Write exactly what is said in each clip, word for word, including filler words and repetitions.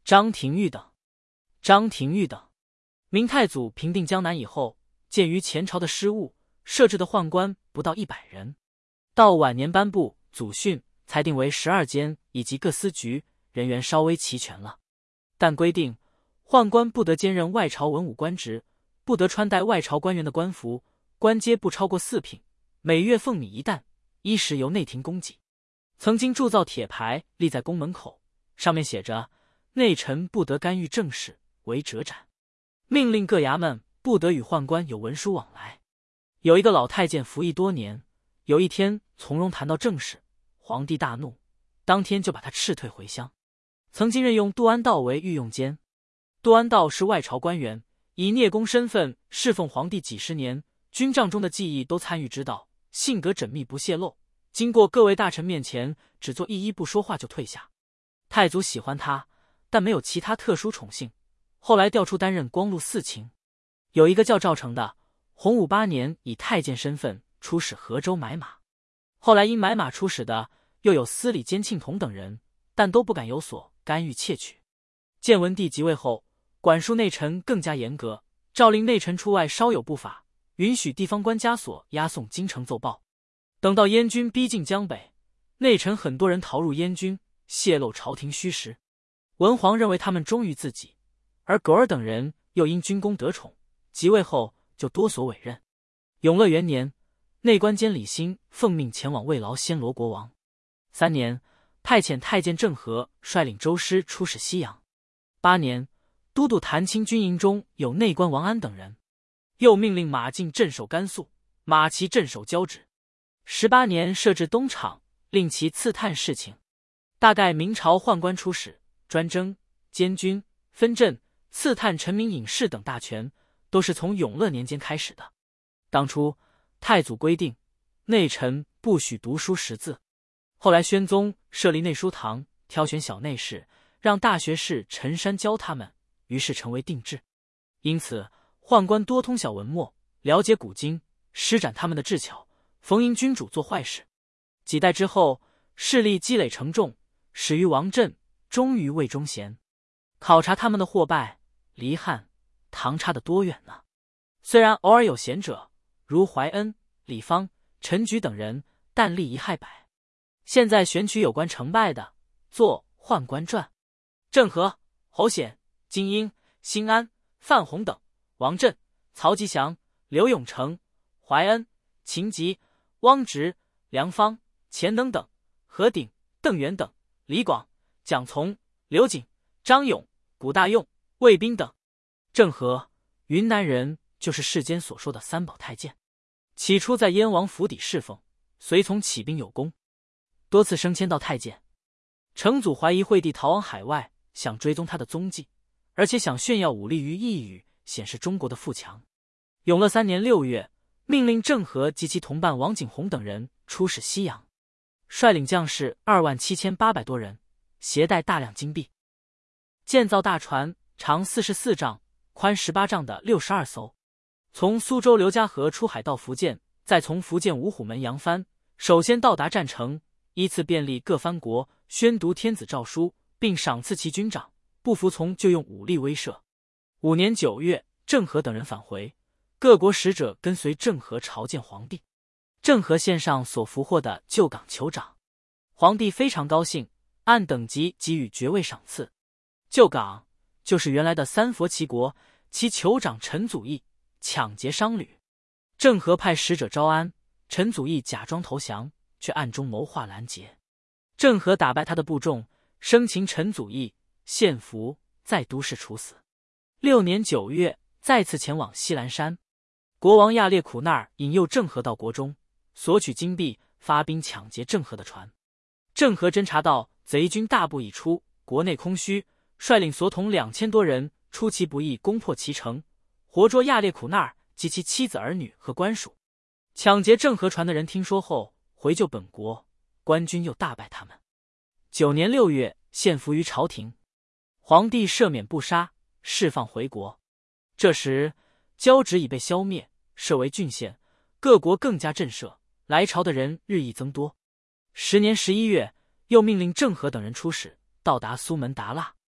张廷玉等。张廷玉等，明太祖平定江南以后，鉴于前朝的失误，设置的宦官不到一百人。到晚年颁布祖训，裁定为十二监以及各司局，人员稍微齐全了。但规定宦官不得兼任外朝文武官职，不得穿戴外朝官员的官服，官阶不超过四品，每月俸米一担，衣食由内廷供给。曾经铸造铁牌立在宫门口，上面写着内臣不得干预政事，违者斩。命令各衙门不得与宦官有文书往来。有一个老太监服役多年，有一天从容谈到政事，皇帝大怒，当天就把他斥退回乡。曾经任用杜安道为御用监。杜安道是外朝官员，以聂公身份侍奉皇帝几十年，军帐中的技艺都参与知道，性格缜密不泄露，经过各位大臣面前只做一揖不说话就退下。太祖喜欢他，但没有其他特殊宠幸，后来调出担任光禄寺卿。有一个叫赵成的，洪武八年以太监身份出使河州买马，后来因买马出使的又有司礼监庆同等人，但都不敢有所干预窃取。建文帝即位后，管束内臣更加严格，诏令内臣出外稍有不法，允许地方官枷锁押送京城奏报。等到燕军逼近江北，内臣很多人逃入燕军，泄露朝廷虚实。文皇认为他们忠于自己，而狗儿等人又因军功得宠，即位后就多所委任。永乐元年，内官监李欣奉命前往慰劳暹罗国王。三年，派遣太监郑和率领州师出使西洋。八年，都督谭清军营中有内官王安等人，又命令马进镇守甘肃，马齐镇守交趾。十八年，设置东厂，令其刺探事情。大概明朝宦官出使、专征、监军、分镇、刺探臣民隐士等大权，都是从永乐年间开始的。当初太祖规定内臣不许读书识字，后来宣宗设立内书堂，挑选小内侍，让大学士陈山教他们，于是成为定制。因此宦官多通晓文墨，了解古今，施展他们的智巧，逢迎君主做坏事。几代之后，势力积累成重，始于王振，终于魏忠贤。考察他们的祸败，离汉、唐差得多远呢？虽然偶尔有贤者，如怀恩、李方、陈举等人，但立遗害百。现在选取有关成败的，作《宦官传》。郑和、侯显、金英、辛安、范弘等，王振、曹吉祥、刘永成、怀恩、秦吉、汪直、梁方、钱能等，何鼎、邓元等，李广、蒋从、刘瑾、张勇、古大用、魏彬等。郑和，云南人，就是世间所说的三宝太监。起初在燕王府邸侍奉，随从起兵有功，多次升迁到太监。成祖怀疑惠帝逃往海外，想追踪他的踪迹，而且想炫耀武力于一隅，显示中国的富强。永乐三年六月，命令郑和及其同伴王景洪等人出使西洋，率领将士二万七千八百多人，携带大量金币，建造大船，长四十四丈，宽十八丈的六十二艘，从苏州刘家河出海到福建，再从福建五虎门扬帆，首先到达战城，依次便利各藩国，宣读天子诏书，并赏赐其军长，不服从就用武力威慑。五年九月，郑和等人返回，各国使者跟随郑和朝见皇帝。郑和献上所俘获的旧港酋长，皇帝非常高兴，按等级给予爵位赏赐。旧港就是原来的三佛齐国，其酋长陈祖义抢劫商旅，郑和派使者招安，陈祖义假装投降，却暗中谋划拦截。郑和打败他的部众，生擒陈祖义，献俘，在都市处死。六年九月，再次前往西兰山，国王亚列苦那儿引诱郑和到国中，索取金币，发兵抢劫郑和的船。郑和侦察到贼军大部已出，国内空虚，率领所统两千多人出其不意，攻破其城，活捉亚列苦那儿及其妻子儿女和官属。抢劫郑和船的人听说后，回救本国，官军又大败他们。九年六月，献俘于朝廷，皇帝赦免不杀，释放回国。这时交趾已被消灭，设为郡县，各国更加震慑，来朝的人日益增多。十年十一月，又命令郑和等人出使，到达苏门答腊。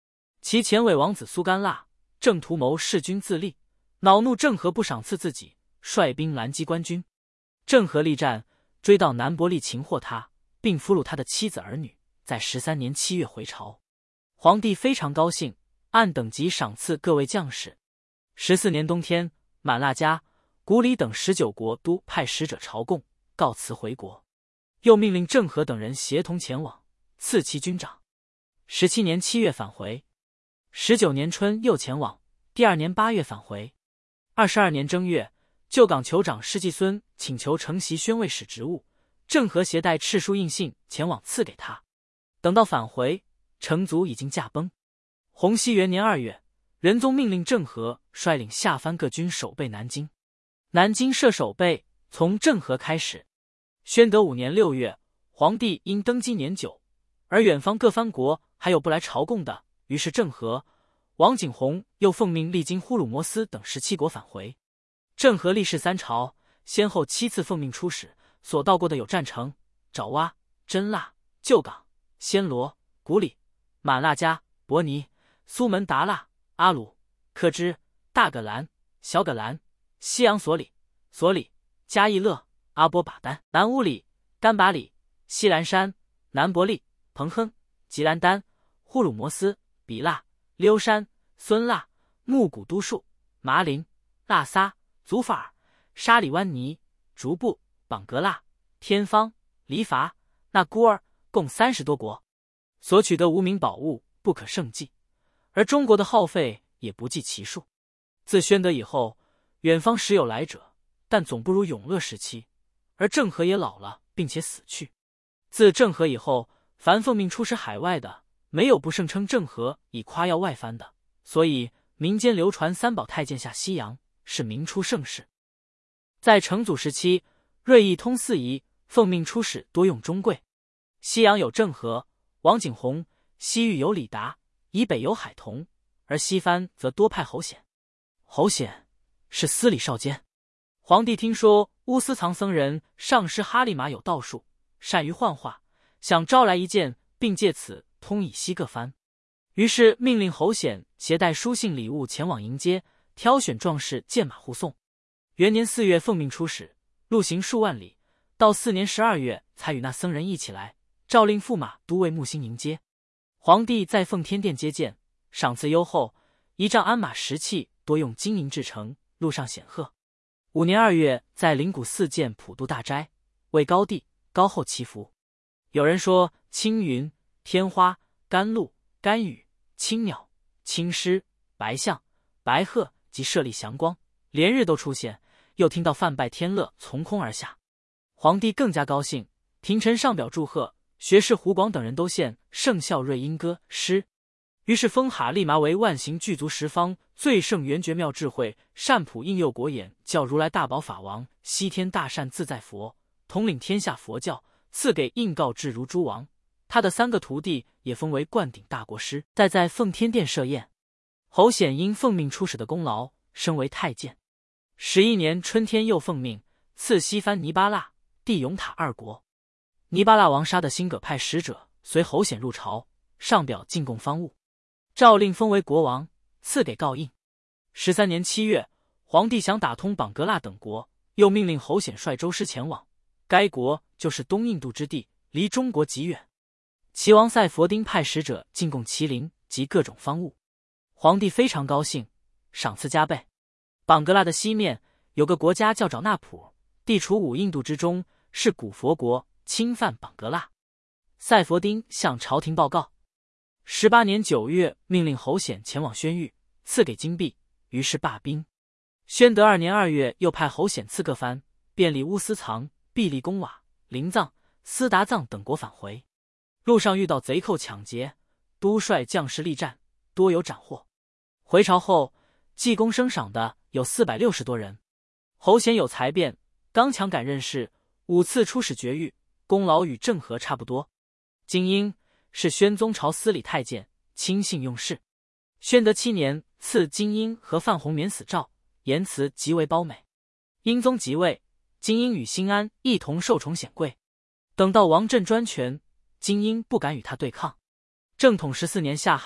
其前伪王子苏干腊正图谋弑君自立，恼怒郑和不赏赐自己，率兵拦击官军。郑和力战，追到南伯利擒获他，并俘虏他的妻子儿女，在十三年七月回朝。皇帝非常高兴，按等级赏赐各位将士。十四年冬天，满剌迦、古里等十九国都派使者朝贡，告辞回国。又命令郑和等人协同前往，赐其军长。十七年七月返回，十九年春又前往，第二年八月返回。二十二年正月，旧港酋长施季孙请求承袭宣慰使职务，郑和携带敕书印信前往赐给他。等到返回，成祖已经驾崩。洪熙元年二月，仁宗命令郑和率领下藩各军守备南京。南京设守备从郑和开始。宣德五年六月，皇帝因登基年久，而远方各藩国还有不来朝贡的，于是郑和、王景洪又奉命历经呼鲁摩斯等十七国返回。郑和历仕三朝，先后七次奉命出使，所到过的有占城、爪哇、真腊、旧港、暹罗、古里、满剌迦、伯尼、苏门答腊、阿鲁、克支、大葛兰、小葛兰、西洋索里、索里、加义勒、阿波把丹、南乌里、干拔里、西兰山、南伯利、彭亨、吉兰丹、呼鲁摩斯、比腊、溜山、孙腊、木古都数、麻林、腊撒、祖法尔、沙里湾尼、竹布、榜格腊、天方、黎伐、那孤儿，共三十多国，所取得无名宝物不可胜计，而中国的耗费也不计其数。自宣德以后，远方时有来者，但总不如永乐时期，而郑和也老了，并且死去。自郑和以后，凡奉命出使海外的，没有不盛称郑和以夸耀外藩的，所以民间流传三宝太监下西洋，是名出盛世。在成祖时期，锐意通四夷，奉命出使多用中贵。西洋有郑和、王景洪，西域有李达，以北有海童，而西藩则多派侯显。侯显是司礼少监。皇帝听说乌斯藏僧人上师哈利玛有道术，善于幻化，想招来一见，并借此通以西各藩。于是命令侯显携带书信礼物前往迎接，挑选壮士荐马护送。元年四月奉命出使，路行数万里，到四年十二月才与那僧人一起来，诏令驸马都尉木星迎接。皇帝在奉天殿接见，赏赐优厚，仪仗鞍马石器多用金银制成，路上显赫。五年二月，在灵谷寺建普渡大斋，为高帝、高后祈福。有人说青云、天花、甘露、甘雨、青鸟、青狮、白象、白鹤及舍利祥光，连日都出现。又听到梵拜天乐从空而下，皇帝更加高兴，廷臣上表祝贺，学士胡广等人都献圣孝瑞音歌诗。于是封哈利麻为万行具足十方最胜圆觉妙智慧善普应佑国眼教如来大宝法王西天大善自在佛，统领天下佛教，赐给应告智如诸王。他的三个徒弟也封为灌顶大国师，再在奉天殿设宴。侯显因奉命出使的功劳，升为太监。十一年春天，又奉命赐西藩尼巴腊、地永塔二国。尼巴腊王沙的辛葛派使者随侯显入朝，上表进贡方物，诏令封为国王，赐给告印。十三年七月，皇帝想打通榜格腊等国，又命令侯显率舟师前往。该国就是东印度之地，离中国极远。齐王赛佛丁派使者进贡麒麟及各种方物，皇帝非常高兴，赏赐加倍。榜格腊的西面有个国家叫找纳普，地处五印度之中，是古佛国，侵犯榜格腊。赛佛丁向朝廷报告。十八年九月，命令侯显前往宣谕，赐给金币，于是罢兵。宣德二年二月，又派侯显赐各藩，便利乌斯藏、毕利公瓦、临藏、斯达藏等国返回。路上遇到贼寇抢劫，都率将士力战，多有斩获。回朝后，记功升赏的有四百六十多人。侯显有才辩，刚强敢任事，五次出使绝域，功劳与郑和差不多。金英是宣宗朝司礼太监，亲信用事。宣德七年，赐金英和范弘免死诏，言辞极为褒美。英宗即位，金英与兴安一同受宠显贵。等到王振专权，金英不敢与他对抗。正统十四年夏旱，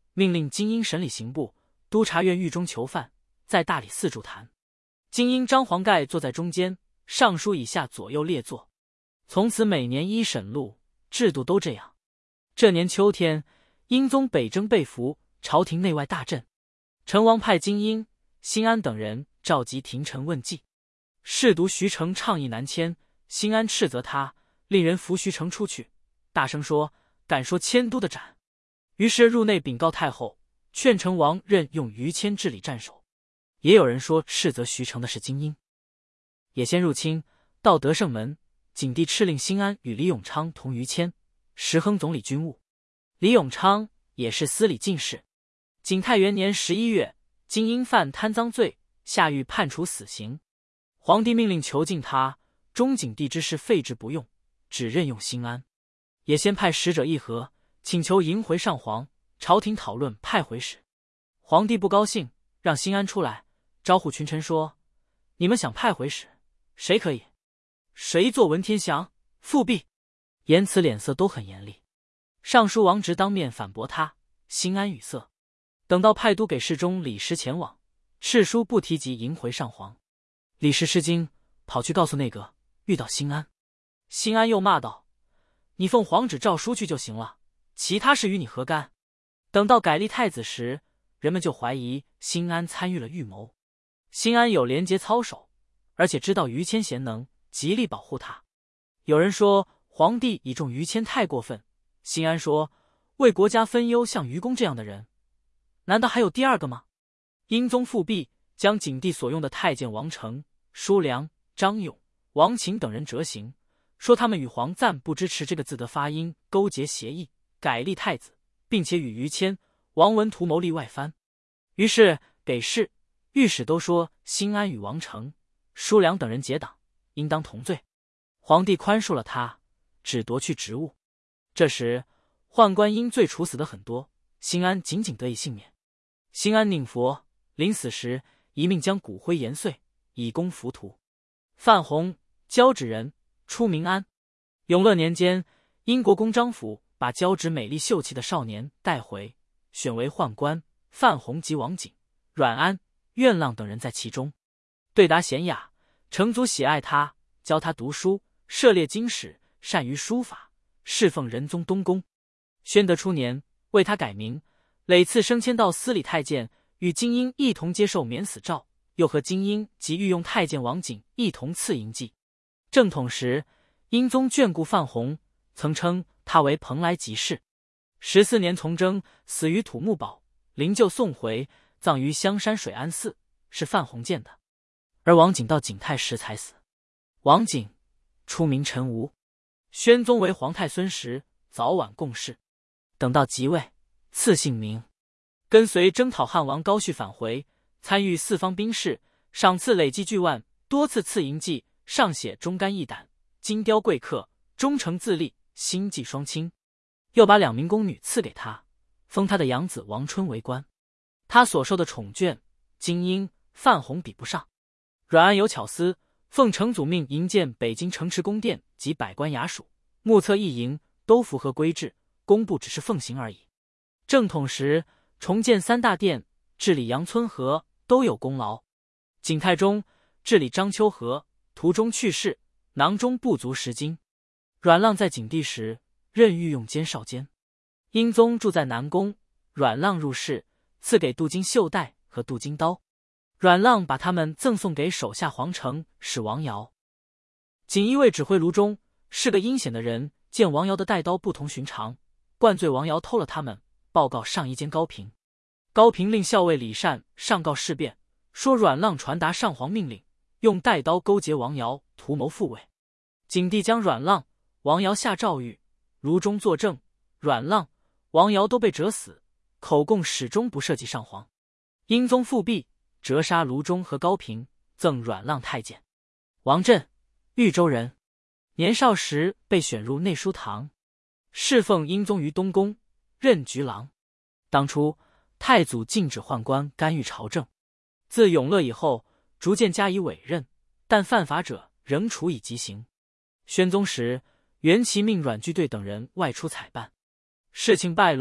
命令精英审理刑部、督察院狱中囚犯，在大理寺筑坛。精英张黄盖坐在中间，尚书以下左右列坐。从此每年一审录，制度都这样。这年秋天，英宗北征被俘，朝廷内外大震。陈王派金英、辛安等人召集廷臣问计。侍读徐成倡议南迁，辛安斥责他，令人扶徐成出去，大声说：“敢说迁都的斩！”于是入内禀告太后，劝成王任用于谦治理战守。也有人说斥责徐成的是金英。也先入侵，到德胜门，景帝敕令辛安与李永昌同于谦，时亨总理军务。李永昌也是司礼进士。景泰元年十一月，金英犯贪赃罪，下狱判处死刑。皇帝命令囚禁他，中景帝之事废之不用，只任用辛安。也先派使者议和，请求迎回上皇。朝廷讨论派回使，皇帝不高兴，让辛安出来，招呼群臣说：“你们想派回使，谁可以？谁做文天祥、复辟？”言辞脸色都很严厉。尚书王直当面反驳他，辛安语塞。等到派都给事中李时前往，敕书不提及迎回上皇。李时吃惊，跑去告诉内阁，遇到辛安。辛安又骂道：“你奉皇旨诏书去就行了，其他事与你何干？”等到改立太子时，人们就怀疑辛安参与了预谋。辛安有廉洁操守，而且知道于谦贤能，极力保护他。有人说皇帝倚重于谦太过分，辛安说：“为国家分忧像于公这样的人，难道还有第二个吗？”英宗复辟，将景帝所用的太监王成、叔良、张勇、王勤等人折刑，说他们与黄赞不支持这个字的发音，勾结协议，改立太子，并且与于谦、王文图谋立外藩。于是给事、御史都说辛安与王成、叔良等人结党，应当同罪。皇帝宽恕了他，只夺去职务。这时宦官因罪处死的很多，辛安仅仅得以幸免。辛安宁佛，临死时一命将骨灰研碎，以供浮屠。范弘，交趾人，出名安。永乐年间，英国公张辅把交趾美丽秀气的少年带回，选为宦官。范弘及王景、阮安、苑浪等人在其中。对答娴雅，成祖喜爱他，教他读书，涉猎经史，善于书法，侍奉仁宗东宫。宣德初年，为他改名，累次升迁到司礼太监，与金英一同接受免死诏，又和金英及御用太监王景一同赐营记。正统时，英宗眷顾范弘，曾称他为蓬莱吉士。十四年从征，死于土木堡，灵柩送回，葬于香山水安寺，是范弘建的。而王景到景泰时才死。王景出名陈吴，宣宗为皇太孙时，早晚共事。等到即位，赐姓名，跟随征讨汉王高绪返回，参与四方兵事，赏赐累计巨万，多次赐营记，上写忠肝义胆、金雕贵客、忠诚自立、心计双清。又把两名宫女赐给他，封他的养子王春为官。他所受的宠眷，金英、范弘比不上。阮安有巧思，奉成祖命营建北京城池宫殿及百官衙署，目测一营都符合规制，工部只是奉行而已。正统时重建三大殿，治理杨村河都有功劳。景泰中治理章丘河，途中去世，囊中不足十斤。阮浪在景帝时任御用监少监。英宗住在南宫，阮浪入室，赐给镀金袖带和镀金刀。阮浪把他们赠送给手下皇城使王瑶。锦衣卫指挥卢中是个阴险的人，见王瑶的带刀不同寻常，灌醉王瑶偷了他们，报告上衣监高平。高平令校尉李善上告事变，说阮浪传达上皇命令，用带刀勾结王瑶，图谋复位。景帝将阮浪、王瑶下诏狱，卢中作证，阮浪、王瑶都被折死，口供始终不涉及上皇。英宗复辟，折杀卢中和高平，赠阮浪太监。王振，豫州人，年少时被选入内书堂，侍奉英宗于东宫，任局郎。当初太祖禁止宦官干预朝政，自永乐以后逐渐加以委任，但犯法者仍处以极刑。宣宗时，袁齐命阮据队等人外出采办，事情败露，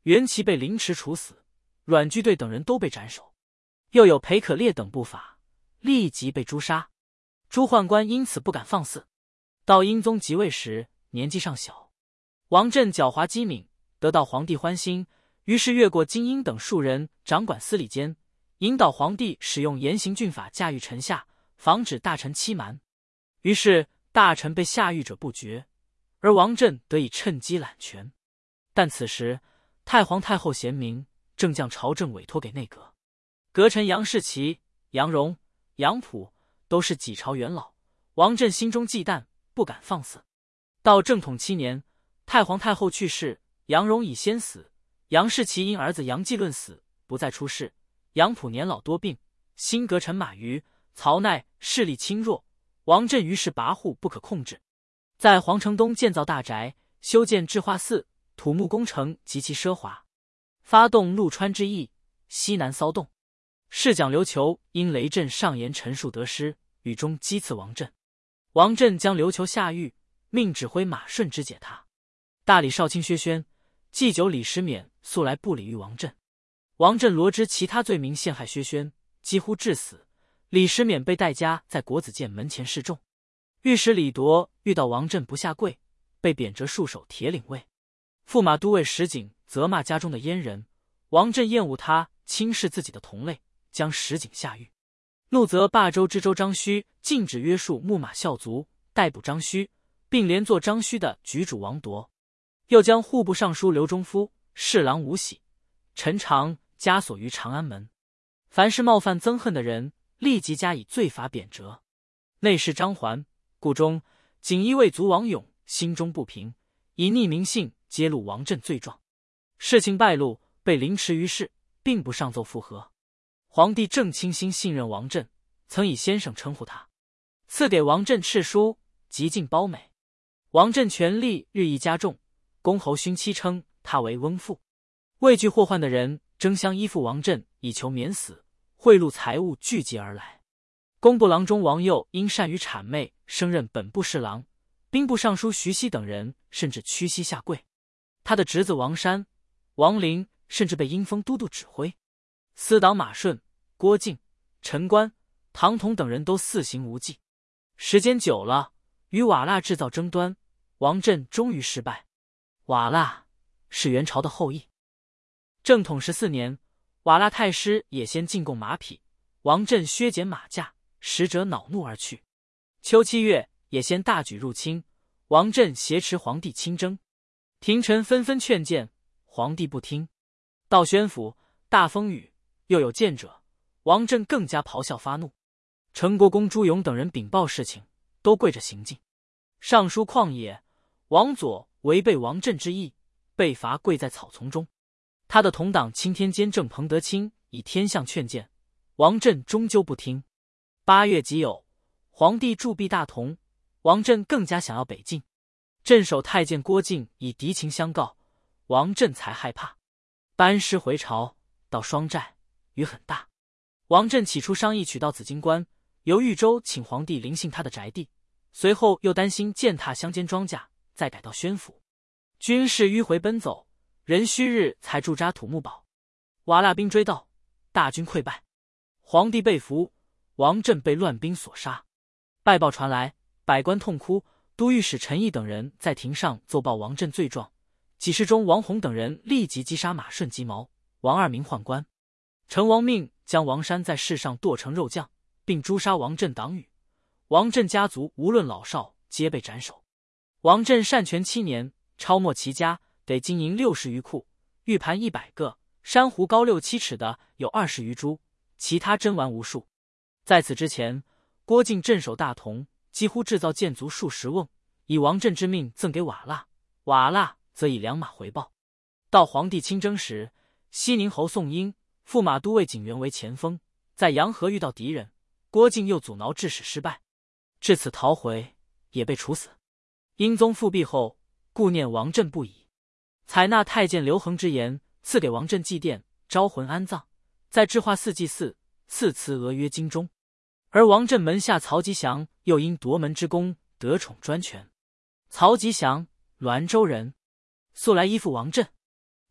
袁齐被凌迟处死，阮居队等人都被斩首，又有裴可烈等不法，立即被诛杀。朱宦官因此不敢放肆。到英宗即位时，年纪尚小，王振狡猾机敏，得到皇帝欢心，于是越过金英等数人掌管司礼监，引导皇帝使用严刑峻法驾驭臣下，防止大臣欺瞒。于是大臣被下狱者不绝，而王振得以趁机揽权。但此时太皇太后贤明，正将朝政委托给内阁，阁臣杨士奇、杨荣、杨溥都是几朝元老，王振心中忌惮，不敢放肆。到正统七年，太皇太后去世，杨荣已先死，杨士奇因儿子杨继论死，不再出仕。杨溥年老多病，新阁臣马瑜、曹鼐势力轻弱，王振于是跋扈不可控制，在皇城东建造大宅，修建智化寺，土木工程极其奢华，发动陆川之役，西南骚动。侍讲刘求因雷震上言陈述得失，语中讥刺王振。王振将刘求下狱，命指挥马顺之解他。大理少卿薛宣、祭酒李时勉素来不礼遇王振，王振罗织其他罪名陷害薛宣，几乎致死。李时勉被带家在国子监门前示众。御史李铎遇到王振不下跪，被贬谪戍守铁岭尉。驸马都尉石景责骂家中的阉人，王振厌恶他轻视自己的同类，将石景下狱。怒责霸州知州张须禁止约束牧马校卒，逮捕张须，并连坐张须的局主王铎。又将户部尚书刘忠夫、侍郎吴喜、陈长枷锁于长安门。凡是冒犯憎恨的人，立即加以罪罚贬谪。内侍张环、顾忠、锦衣卫卒王勇心中不平，以匿名信揭露王振罪状。事情败露，被凌迟于市，并不上奏复核。皇帝正倾心信任王振，曾以先生称呼他，赐给王振敕书，极尽褒美。王振权力日益加重，公侯勋妻称他为翁父。畏惧祸患的人争相依附王振，以求免死，贿赂财物聚集而来。工部郎中王佑因善于谄媚，升任本部侍郎，兵部尚书徐熙等人甚至屈膝下跪。他的侄子王山、王林甚至被因封都督指挥。司党马顺、郭靖、陈官、唐统等人都肆行无忌。时间久了，与瓦剌制造争端，王振终于失败。瓦剌是元朝的后裔。正统十四年，瓦剌太师也先进贡马匹，王振削减马价，使者恼怒而去。秋七月，也先大举入侵，王振挟持皇帝亲征，廷臣纷纷劝谏，皇帝不听。到宣府，大风雨，又有谏者，王振更加咆哮发怒。成国公朱勇等人禀报事情，都跪着行进。尚书旷野、王佐违背王振之意，被罚跪在草丛中。他的同党钦天监正彭德清以天象劝谏，王振终究不听。八月己酉，皇帝铸币大同，王振更加想要北进。镇守太监郭靖以敌情相告，王振才害怕，班师回朝。到双寨，雨很大。王振起初商议取到紫荆关，由豫州请皇帝临幸他的宅地，随后又担心践踏乡间庄稼，再改到宣府。军士迂回奔走，壬戌日才驻扎土木堡。瓦剌兵追到，大军溃败，皇帝被俘，王振被乱兵所杀。败报传来，百官痛哭，都御史陈毅等人在庭上奏报王振罪状。给事中王弘等人立即击杀马顺及毛、王二名宦官。成王命将王山在市上剁成肉酱，并诛杀王振党羽。王振家族无论老少，皆被斩首。王振擅权七年，超没其家，得经营六十余库，玉盘一百个，珊瑚高六七尺的有二十余株，其他珍玩无数。在此之前，郭靖镇守大同，几乎制造建卒数十瓮，以王振之命赠给瓦剌，瓦剌则以良马回报。到皇帝亲征时，西宁侯宋英、驸马都尉景元为前锋，在洋河遇到敌人，郭靖又阻挠致使失败，至此逃回，也被处死。英宗复辟后，顾念王振不已，采纳太监刘恒之言，赐给王振祭奠，招魂安葬，在智化寺祭祀，赐祠额曰金钟。而王振门下曹吉祥又因夺门之功得宠专权。曹吉祥，滦州人，素来依附王振。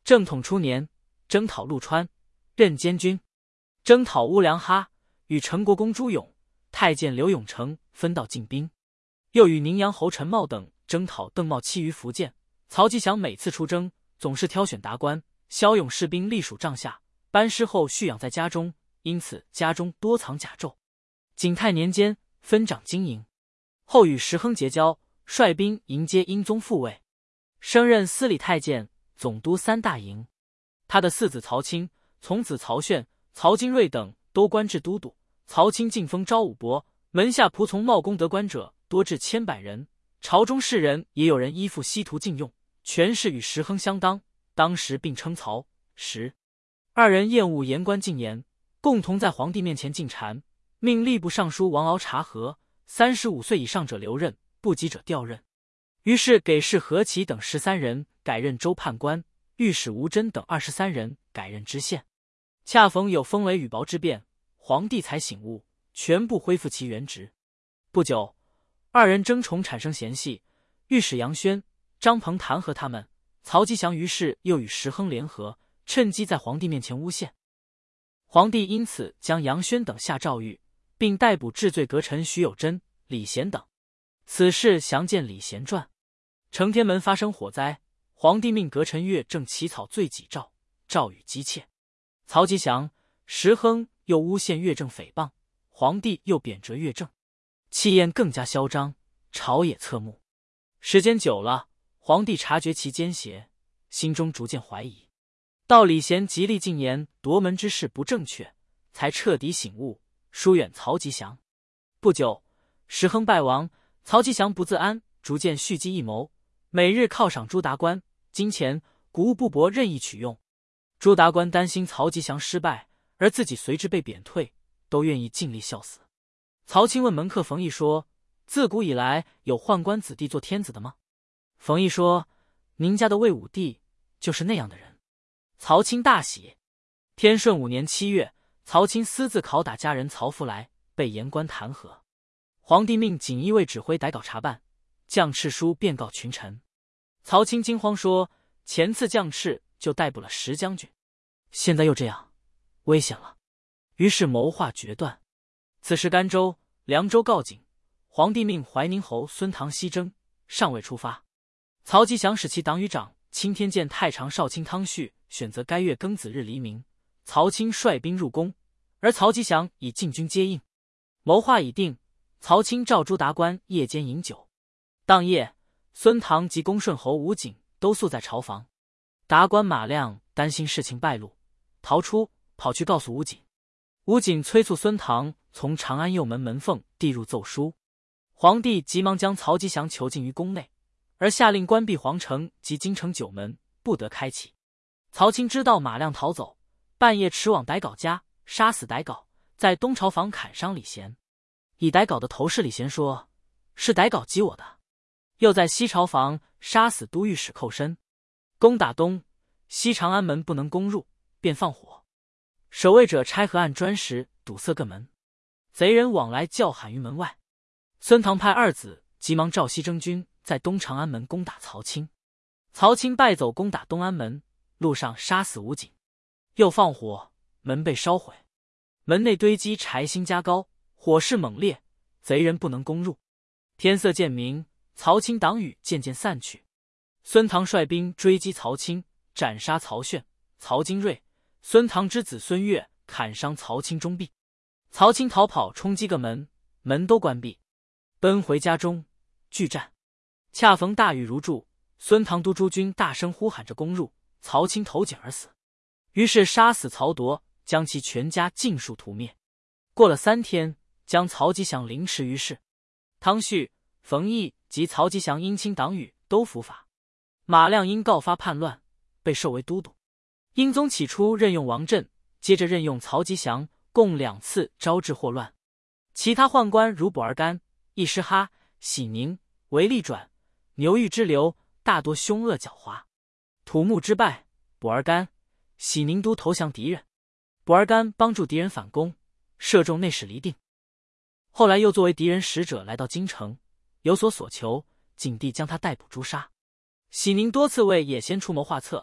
正统初年，征讨陆川，任监军；征讨乌良哈，与陈国公朱勇、太监刘永成分道进兵。又与宁阳侯陈茂等征讨邓茂期于福建。曹吉祥每次出征，总是挑选达官骁勇士兵隶属帐下，班师后蓄养在家中，因此家中多藏甲胄。景泰年间，分掌经营，后与石亨结交，率兵迎接英宗复位，升任司礼太监、总督三大营。他的四子曹钦、从子曹炫、曹金瑞等都官至都督。曹钦进封昭武伯，门下仆从冒功得官者多至千百人。朝中士人也有人依附西图禁用，权势与石亨相当，当时并称曹、石二人厌恶言官进言，共同在皇帝面前进谗，命吏部尚书王敖查核，三十五岁以上者留任，不及者调任。于是给事何其等十三人改任州判官，御史吴真等二十三人改任知县。恰逢有封为羽薄之变，皇帝才醒悟，全部恢复其原职。不久，二人争宠产生嫌隙，御史杨宣、张鹏弹劾他们。曹吉祥于是又与石亨联合，趁机在皇帝面前诬陷。皇帝因此将杨宣等下诏狱，并逮捕治罪阁臣徐有贞、李贤等。此事详见李贤传。承天门发生火灾，皇帝命阁臣岳正起草罪己诏，诏语姬妾。曹吉祥、石亨又诬陷岳正诽谤，皇帝又贬谪岳正，气焰更加嚣张，朝野侧目。时间久了，皇帝察觉其奸邪，心中逐渐怀疑。到李贤极力进言夺门之事不正确，才彻底醒悟，疏远曹吉祥。不久，石亨败亡，曹吉祥不自安，逐渐蓄积异谋，每日犒赏朱达官金钱，谷物不薄，任意取用。朱达官担心曹吉祥失败，而自己随之被贬退，都愿意尽力效死。曹钦问门客冯异说：“自古以来有宦官子弟做天子的吗？”冯异说：“您家的魏武帝就是那样的人。”曹钦大喜。天顺五年七月，曹钦私自拷打家人曹福来，被言官弹劾。皇帝命锦衣卫指挥逮稿查办，降敕书便告群臣。曹钦惊慌说：“前次降敕就逮捕了石将军，现在又这样，危险了。”于是谋划决断。此时甘州、凉州告警，皇帝命怀宁侯孙唐西征，尚未出发。曹吉祥使其党羽长钦天监太常少卿汤旭选择该月庚子日黎明，曹钦率兵入宫，而曹吉祥以禁军接应。谋划已定，曹钦召朱达官夜间饮酒。当夜，孙唐及恭顺侯吴景都宿在朝房。达官马亮担心事情败露，逃出，跑去告诉吴景。吴景催促孙唐从长安右门门缝递入奏书。皇帝急忙将曹吉祥囚禁于宫内，而下令关闭皇城及京城九门，不得开启。曹钦知道马亮逃走，半夜驰往逮稿家，杀死逮稿，在东朝房砍伤李贤。以逮稿的头饰李贤说：“是逮稿击我的。”又在西朝房杀死都御史寇申。攻打东西长安门不能攻入，便放火。守卫者拆河岸砖石，堵塞各门。贼人往来叫喊于门外。孙唐派二子急忙召西征军，在东长安门攻打曹钦。曹钦败走，攻打东安门，路上杀死吴景，又放火，门被烧毁。门内堆积柴薪加膏，火势猛烈，贼人不能攻入。天色渐明，曹钦党羽渐渐散去。孙唐率兵追击曹钦，斩杀曹炫、曹金瑞。孙唐之子孙岳砍伤曹钦中臂。曹钦逃跑，冲击个门，门都关闭，奔回家中，拒战。恰逢大雨如注，孙唐督诸军大声呼喊着攻入，曹钦投井而死。于是杀死曹铎，将其全家尽数屠灭。过了三天，将曹吉祥凌迟于市。汤旭、冯异及曹吉祥姻亲党羽都伏法。马亮因告发叛乱，被授为都督。英宗起初任用王振，接着任用曹吉祥，共两次招致祸乱。其他宦官如卜尔干、易师哈、喜宁、韦利转、牛玉之流，大多凶恶狡猾。土木之败，卜尔干、喜宁都投降敌人，卜尔干帮助敌人反攻，射中内史黎定。后来又作为敌人使者来到京城，有所所求，景帝将他逮捕诛杀。喜宁多次为野先出谋划策，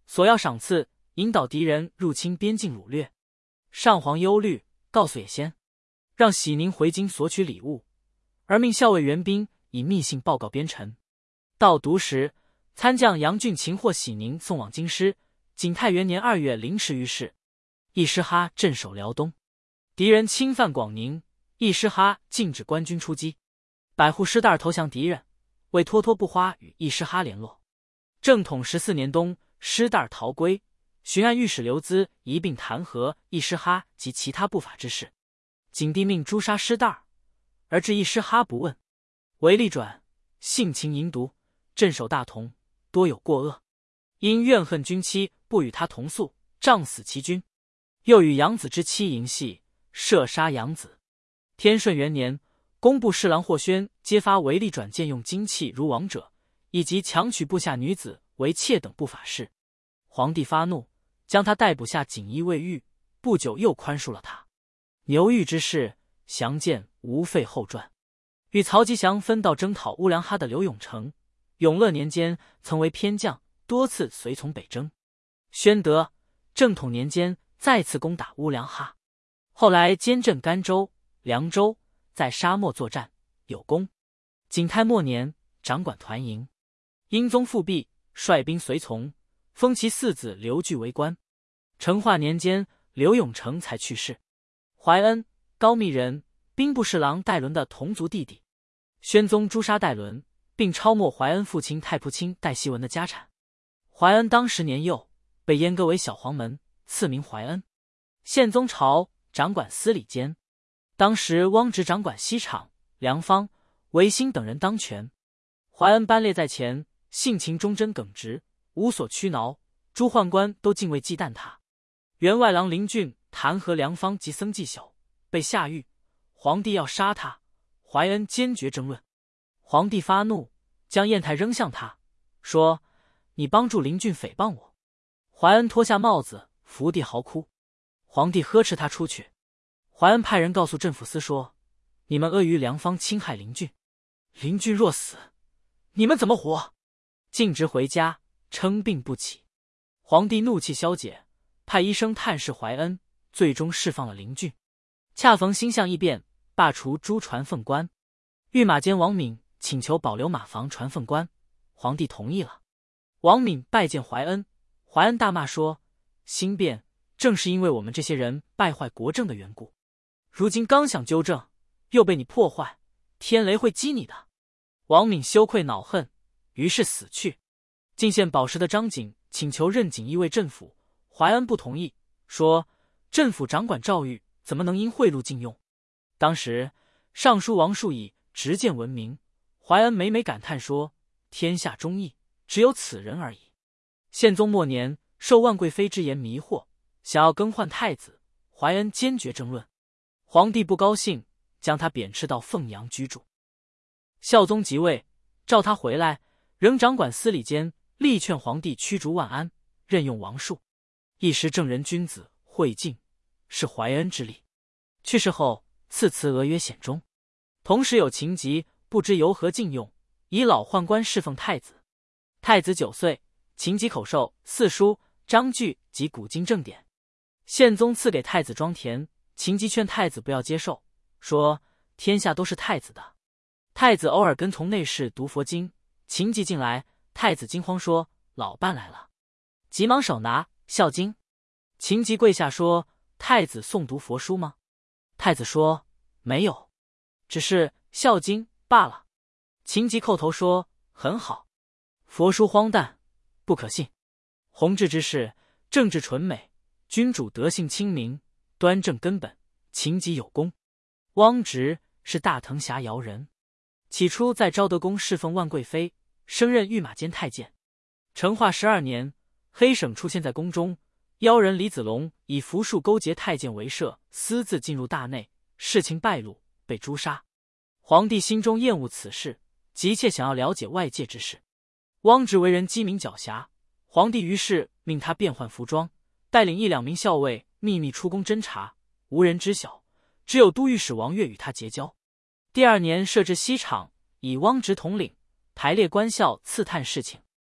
索要赏赐，引导敌人入侵边境掳掠。上皇忧虑，告诉野先，让喜宁回京索取礼物，而命校尉援兵以密信报告边臣。到读时，参将杨俊擒获喜宁，送往京师。景泰元年二月凌迟于世。义师哈镇守辽东，敌人侵犯广宁，义师哈禁止官军出击。百户师大投降敌人，为脱脱不花与义师哈联络。正统十四年冬，师大逃归，巡按御史刘资一并弹劾义师哈及其他不法之事。景帝命诛杀师大，而至义师哈不问。韦立转性情淫毒，镇守大同，多有过恶，因怨恨君妻，不与他同宿，杖死其君。又与养子之妻淫戏，射杀养子。天顺元年，工部侍郎霍宣揭发韦立转僭用金器如王者，以及强娶部下女子为妾等不法事。皇帝发怒，将他逮捕下锦衣卫狱，不久又宽恕了他。牛狱之事，详见吴废后传。与曹吉祥分道征讨乌良哈的刘永成，永乐年间曾为偏将，多次随从北征。宣德、正统年间再次攻打乌良哈，后来兼镇甘州、凉州，在沙漠作战有功。景泰末年掌管团营，英宗复辟，率兵随从，封其四子刘据为官。成化年间，刘永成才去世。怀恩，高密人，兵部侍郎戴伦的同族弟弟。宣宗诛杀戴伦，并抄没怀恩父亲太仆卿戴希文的家产。怀恩当时年幼，被阉割为小黄门，赐名怀恩。宪宗朝掌管司礼监，当时汪直掌管西厂、梁方、维新等人当权。怀恩班列在前，性情忠贞耿直，无所屈挠，诸宦官都敬畏忌惮他。员外郎林俊弹劾梁方及僧纪晓，被下狱，皇帝要杀他，怀恩坚决争论。皇帝发怒，将砚台扔向他，说：“你帮助林俊诽谤我。”怀恩脱下帽子，伏地嚎哭。皇帝呵斥他出去。怀恩派人告诉镇抚司说：“你们阿谀梁方侵害林俊，林俊若死，你们怎么活？”径直回家，称病不起。皇帝怒气消解，派医生探视怀恩，最终释放了林俊。恰逢星象异变，罢除诸传奉官。御马监王敏请求保留马房传奉官，皇帝同意了。王敏拜见怀恩，怀恩大骂说：“兴变正是因为我们这些人败坏国政的缘故，如今刚想纠正，又被你破坏，天雷会击你的。”王敏羞愧恼恨，于是死去。进献宝石的张景请求任锦衣卫镇抚，怀恩不同意，说：“镇抚掌管诏狱，怎么能因贿赂禁用？”当时尚书王树以直谏闻名，怀恩每每感叹说：“天下忠义，只有此人而已。”宪宗末年，受万贵妃之言迷惑，想要更换太子，怀恩坚决争论。皇帝不高兴，将他贬斥到凤阳居住。孝宗即位，召他回来，仍掌管司礼监，力劝皇帝驱逐万安，任用王树。一时正人君子惠敬，是怀恩之力。去世后，赐辞额曰显忠。同时有情急，不知由何禁用，以老宦官侍奉太子。太子九岁，秦吉口授四书、章句及古今正典。宪宗赐给太子庄田，秦吉劝太子不要接受，说：“天下都是太子的。”太子偶尔跟从内侍读佛经，秦吉进来，太子惊慌说：“老伴来了。”急忙手拿孝经。秦吉跪下说：“太子诵读佛书吗？”太子说：“没有，只是孝经罢了。”秦吉叩头说：“很好。佛书荒诞，不可信。弘治之士，政治纯美，君主德性清明，端正根本，秦吉有功。汪直是大藤峡瑶人，起初在昭德宫侍奉万贵妃，升任御马监太监。成化十二年，黑省出现在宫中，妖人李子龙以符术勾结太监为设，私自进入大内，事情败露，被诛杀。皇帝心中厌恶此事，急切想要了解外界之事。汪直为人机敏狡黠，皇帝于是命他变换服装，带领一两名校尉秘密出宫侦查，无人知晓，只有都御史王悦与他结交。第二年设置西厂，以汪直统领，排列官校刺探事情。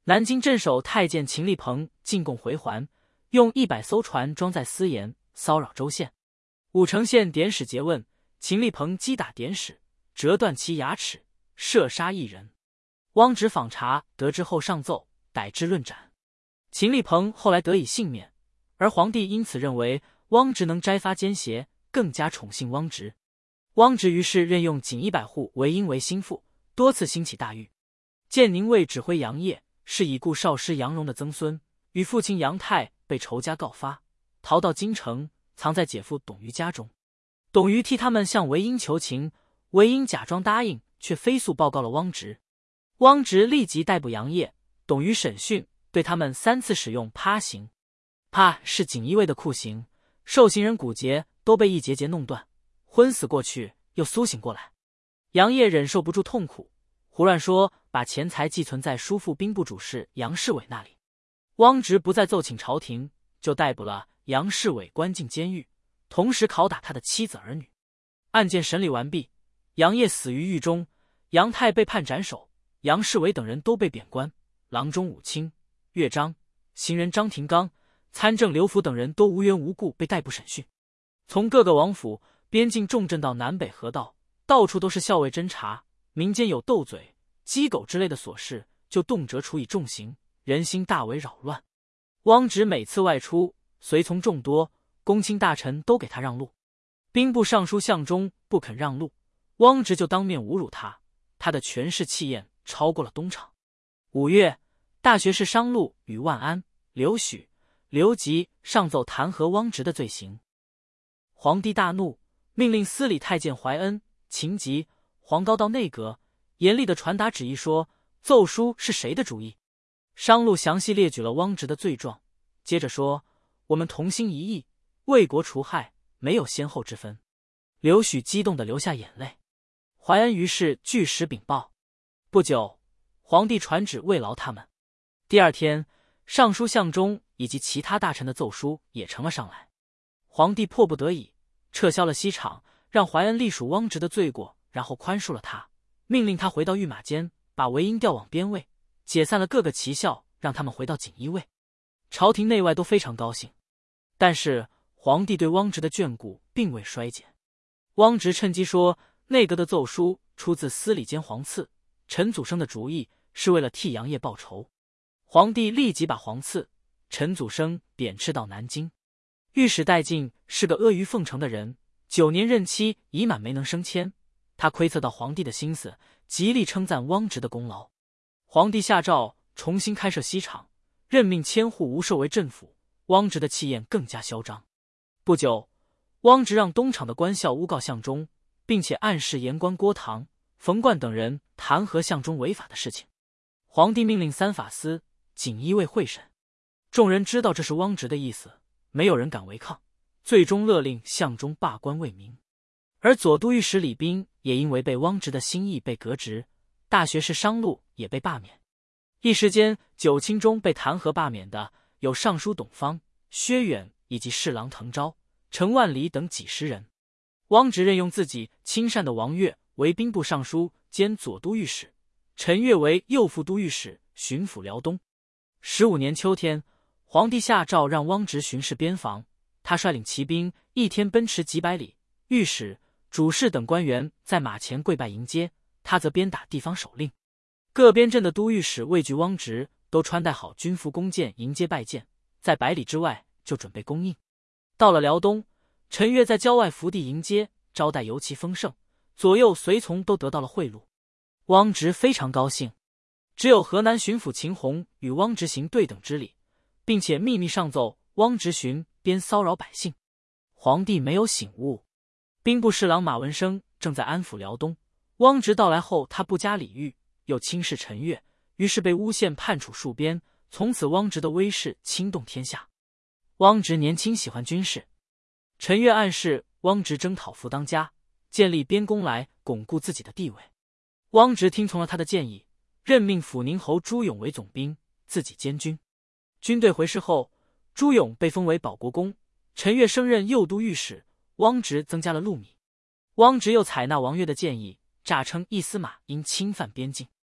南京镇守太监秦立鹏进贡回还，用一百艘船装载私盐，骚扰州县。武城县典史诘问，秦立鹏击打典史，折断其牙齿，射杀一人。汪直访查得知后上奏，逮之论斩。秦立鹏后来得以幸免，而皇帝因此认为汪直能摘发奸邪，更加宠幸汪直。汪直于是任用锦衣百户韦婴为心腹，多次兴起大狱。建宁卫指挥杨业是已故少师杨荣的曾孙，与父亲杨泰被仇家告发，逃到京城，藏在姐夫董瑜家中。董瑜替他们向韦婴求情，韦婴假装答应，却飞速报告了汪直。汪直立即逮捕杨业、董瑜审讯，对他们三次使用趴刑。趴是锦衣卫的酷刑，受刑人骨节都被一节节弄断，昏死过去又苏醒过来。杨业忍受不住痛苦，胡乱说把钱财寄存在叔父兵部主事杨世伟那里。汪直不再奏请朝廷，就逮捕了杨世伟，关进监狱，同时拷打他的妻子儿女。案件审理完毕，杨业死于狱中，杨泰被判斩首，杨世伟等人都被贬官，郎中武清、岳章、行人张廷刚、参政刘福等人都无缘无故被逮捕审讯。从各个王府、边境重镇到南北河道，到处都是校尉侦查，民间有斗嘴、鸡狗之类的琐事，就动辄处以重刑，人心大为扰乱。汪直每次外出，随从众多，公卿大臣都给他让路。兵部尚书项忠不肯让路，汪直就当面侮辱他，他的权势气焰超过了东厂。五月，大学士商禄与万安、刘许、刘吉上奏弹劾汪直的罪行。皇帝大怒，命令司礼太监怀恩、秦吉、黄高到内阁，严厉地传达旨意说，奏书是谁的主意。商禄详细列举了汪直的罪状，接着说，我们同心一意，为国除害，没有先后之分。刘许激动地流下眼泪。怀恩于是据实禀报。不久，皇帝传旨慰劳他们。第二天，尚书项忠以及其他大臣的奏书也呈了上来。皇帝迫不得已，撤销了西厂，让怀恩隶属汪直的罪过，然后宽恕了他，命令他回到御马监，把韦婴调往边卫，解散了各个旗校，让他们回到锦衣卫。朝廷内外都非常高兴，但是皇帝对汪直的眷顾并未衰减。汪直趁机说，内阁的奏书出自司礼监黄赐、陈祖生的主意，是为了替杨业报仇。皇帝立即把黄赐、陈祖生贬斥到南京。御史戴进是个阿谀奉承的人，九年任期已满没能升迁，他窥测到皇帝的心思，极力称赞汪直的功劳。皇帝下诏重新开设西厂，任命千户吴寿为镇抚，汪直的气焰更加嚣张。不久，汪直让东厂的官校诬告项忠，并且暗示言官郭唐、冯贯等人弹劾项忠违法的事情。皇帝命令三法司、锦衣卫会审，众人知道这是汪直的意思，没有人敢违抗，最终勒令项忠罢官为民。而左都御史李斌也因为被汪直的心意被革职，大学士商禄也被罢免。一时间，九卿中被弹劾罢免的有尚书董方、薛远以及侍郎滕昭、陈万里等几十人。汪直任用自己亲善的王悦为兵部尚书兼左都御史，陈悦为右副都御史，巡抚辽东。十五年秋天，皇帝下诏让汪直巡视边防，他率领骑兵一天奔驰几百里，御史、主事等官员在马前跪拜迎接，他则鞭打地方首令。各边镇的都御史畏惧汪直，都穿戴好军服弓箭迎接拜见，在百里之外就准备供应。到了辽东，陈悦在郊外福地迎接，招待尤其丰盛，左右随从都得到了贿赂。汪直非常高兴，只有河南巡抚秦弘与汪直行对等之礼，并且秘密上奏汪直巡边骚扰百姓。皇帝没有醒悟。兵部侍郎马文生正在安抚辽东，汪直到来后，他不加礼遇，又轻视陈悦，于是被诬陷判处戍边。从此汪直的威势倾动天下。汪直年轻喜欢军事，陈悦暗示汪直征讨扶当家，建立边功来巩固自己的地位。汪直听从了他的建议，任命抚宁侯朱勇为总兵，自己监军。军队回师后，朱勇被封为保国公，陈悦升任右都御史，汪直增加了禄米。汪直又采纳王悦的建议，诈称一司马因侵犯边境。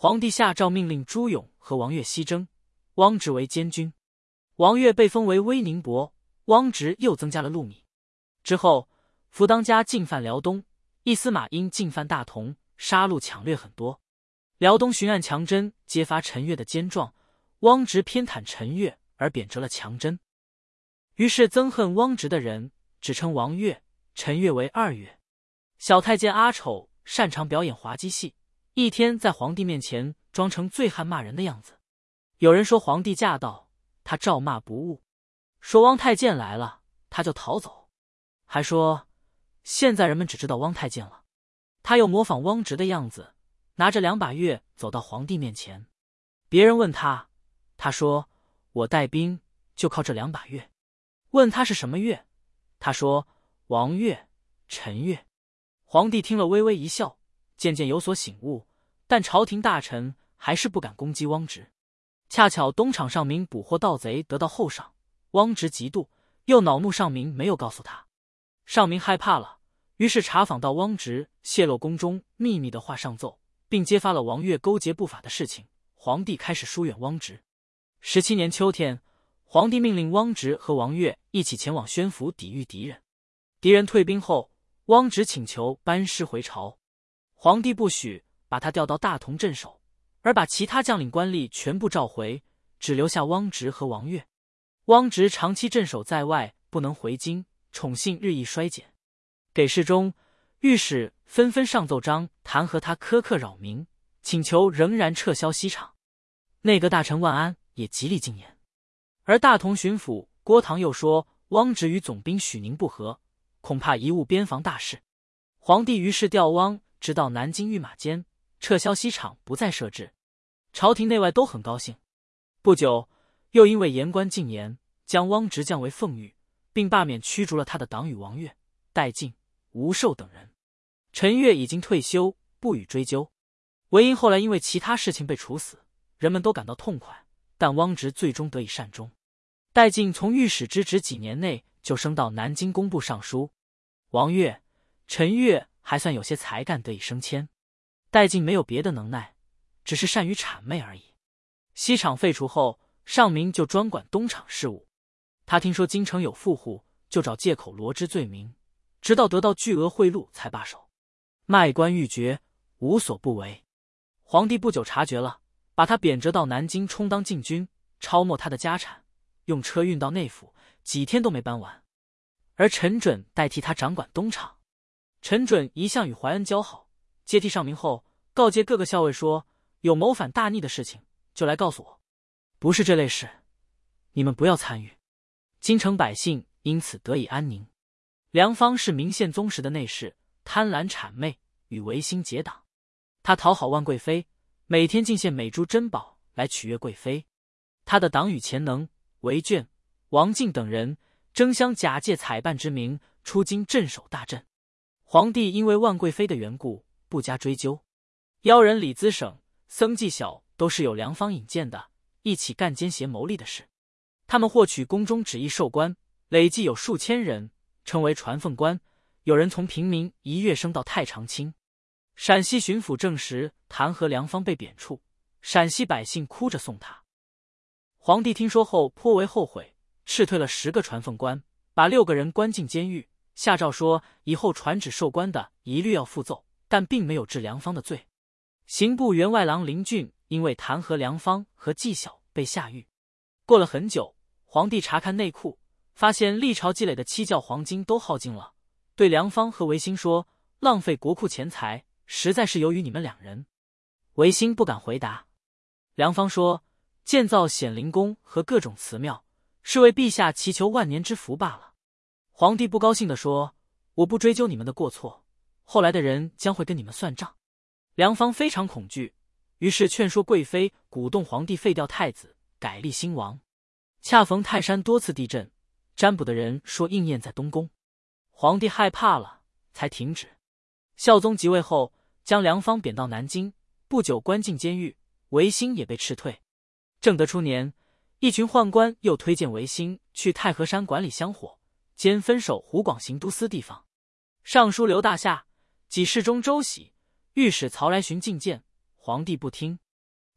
皇帝下诏命令朱勇和王悦西征，汪直为监军。王悦被封为威宁伯，汪直又增加了禄米。之后，福当家进犯辽东，一司马因进犯大同，杀戮抢掠很多。辽东巡按强真揭发陈悦的奸状，汪直偏袒陈悦而贬谪了强真。于是憎恨汪直的人只称王悦、陈悦为二悦。小太监阿丑擅长表演滑稽戏，一天在皇帝面前装成醉汉骂人的样子。有人说皇帝驾到，他照骂不误；说汪太监来了，他就逃走。还说现在人们只知道汪太监了。他又模仿汪直的样子，拿着两把钺走到皇帝面前。别人问他，他说我带兵就靠这两把钺。问他是什么钺，他说王钺、陈钺。皇帝听了微微一笑，渐渐有所醒悟，但朝廷大臣还是不敢攻击汪直。恰巧东厂上明捕获盗贼得到厚赏，汪直嫉妒，又恼怒上明没有告诉他。上明害怕了，于是查访到汪直泄露宫中秘密的话上奏，并揭发了王悦勾结不法的事情。皇帝开始疏远汪直。十七年秋天，皇帝命令汪直和王悦一起前往宣府抵御敌人。敌人退兵后，汪直请求班师回朝，皇帝不许，把他调到大同镇守，而把其他将领官吏全部召回，只留下汪直和王悦。汪直长期镇守在外，不能回京，宠信日益衰减。给事中、御史纷纷上奏章弹劾他苛刻扰民，请求仍然撤销西厂。内阁大臣万安也极力进言。而大同巡抚郭唐又说汪直与总兵许宁不和，恐怕贻误边防大事。皇帝于是调汪直到南京御马监，撤销西厂，不再设置。朝廷内外都很高兴。不久，又因为言官进言，将汪直降为奉御，并罢免驱逐了他的党羽王悦、戴进、吴寿等人。陈悦已经退休，不予追究。韦因后来因为其他事情被处死，人们都感到痛快，但汪直最终得以善终。戴进从御史之职几年内就升到南京工部尚书。王悦、陈悦还算有些才干，得以升迁。戴进没有别的能耐，只是善于谄媚而已。西厂废除后，上明就专管东厂事务。他听说京城有富户，就找借口罗织罪名，直到得到巨额贿赂才罢手。卖官鬻爵，无所不为。皇帝不久察觉了，把他贬谪到南京充当禁军，抄没他的家产，用车运到内府，几天都没搬完。而陈准代替他掌管东厂。陈准一向与怀恩交好，接替上明后，告诫各个校尉说，有谋反大逆的事情就来告诉我，不是这类事，你们不要参与。京城百姓因此得以安宁。梁方是明宪宗时的内侍，贪婪谄媚，与维新结党。他讨好万贵妃，每天进献美珠珍宝来取悦贵妃。他的党羽钱能、韦眷、王进等人争相假借采办之名出京镇守大镇。皇帝因为万贵妃的缘故，不加追究。妖人李资省、僧纪晓都是有梁方引荐的，一起干奸邪谋利的事。他们获取宫中旨意授官，累计有数千人，称为传奉官。有人从平民一跃升到太常卿。陕西巡抚郑时弹劾梁方被贬黜，陕西百姓哭着送他。皇帝听说后颇为后悔，斥退了十个传奉官，把六个人关进监狱，下诏说以后传旨授官的一律要复奏，但并没有治梁方的罪。刑部员外郎林俊因为弹劾梁方和纪晓被下狱。过了很久，皇帝查看内库，发现历朝积累的七窖黄金都耗尽了，对梁方和维新说，浪费国库钱财，实在是由于你们两人。维新不敢回答。梁方说，建造显灵宫和各种祠庙，是为陛下祈求万年之福罢了。皇帝不高兴地说，我不追究你们的过错，后来的人将会跟你们算账。梁方非常恐惧，于是劝说贵妃鼓动皇帝废掉太子，改立新王。恰逢泰山多次地震，占卜的人说应验在东宫，皇帝害怕了，才停止。孝宗即位后，将梁方贬到南京，不久关进监狱，维新也被斥退。正德初年，一群宦官又推荐维新去太和山管理香火，兼分守湖广行都司地方。尚书刘大夏、给事中周喜、御史曹来寻进谏，皇帝不听，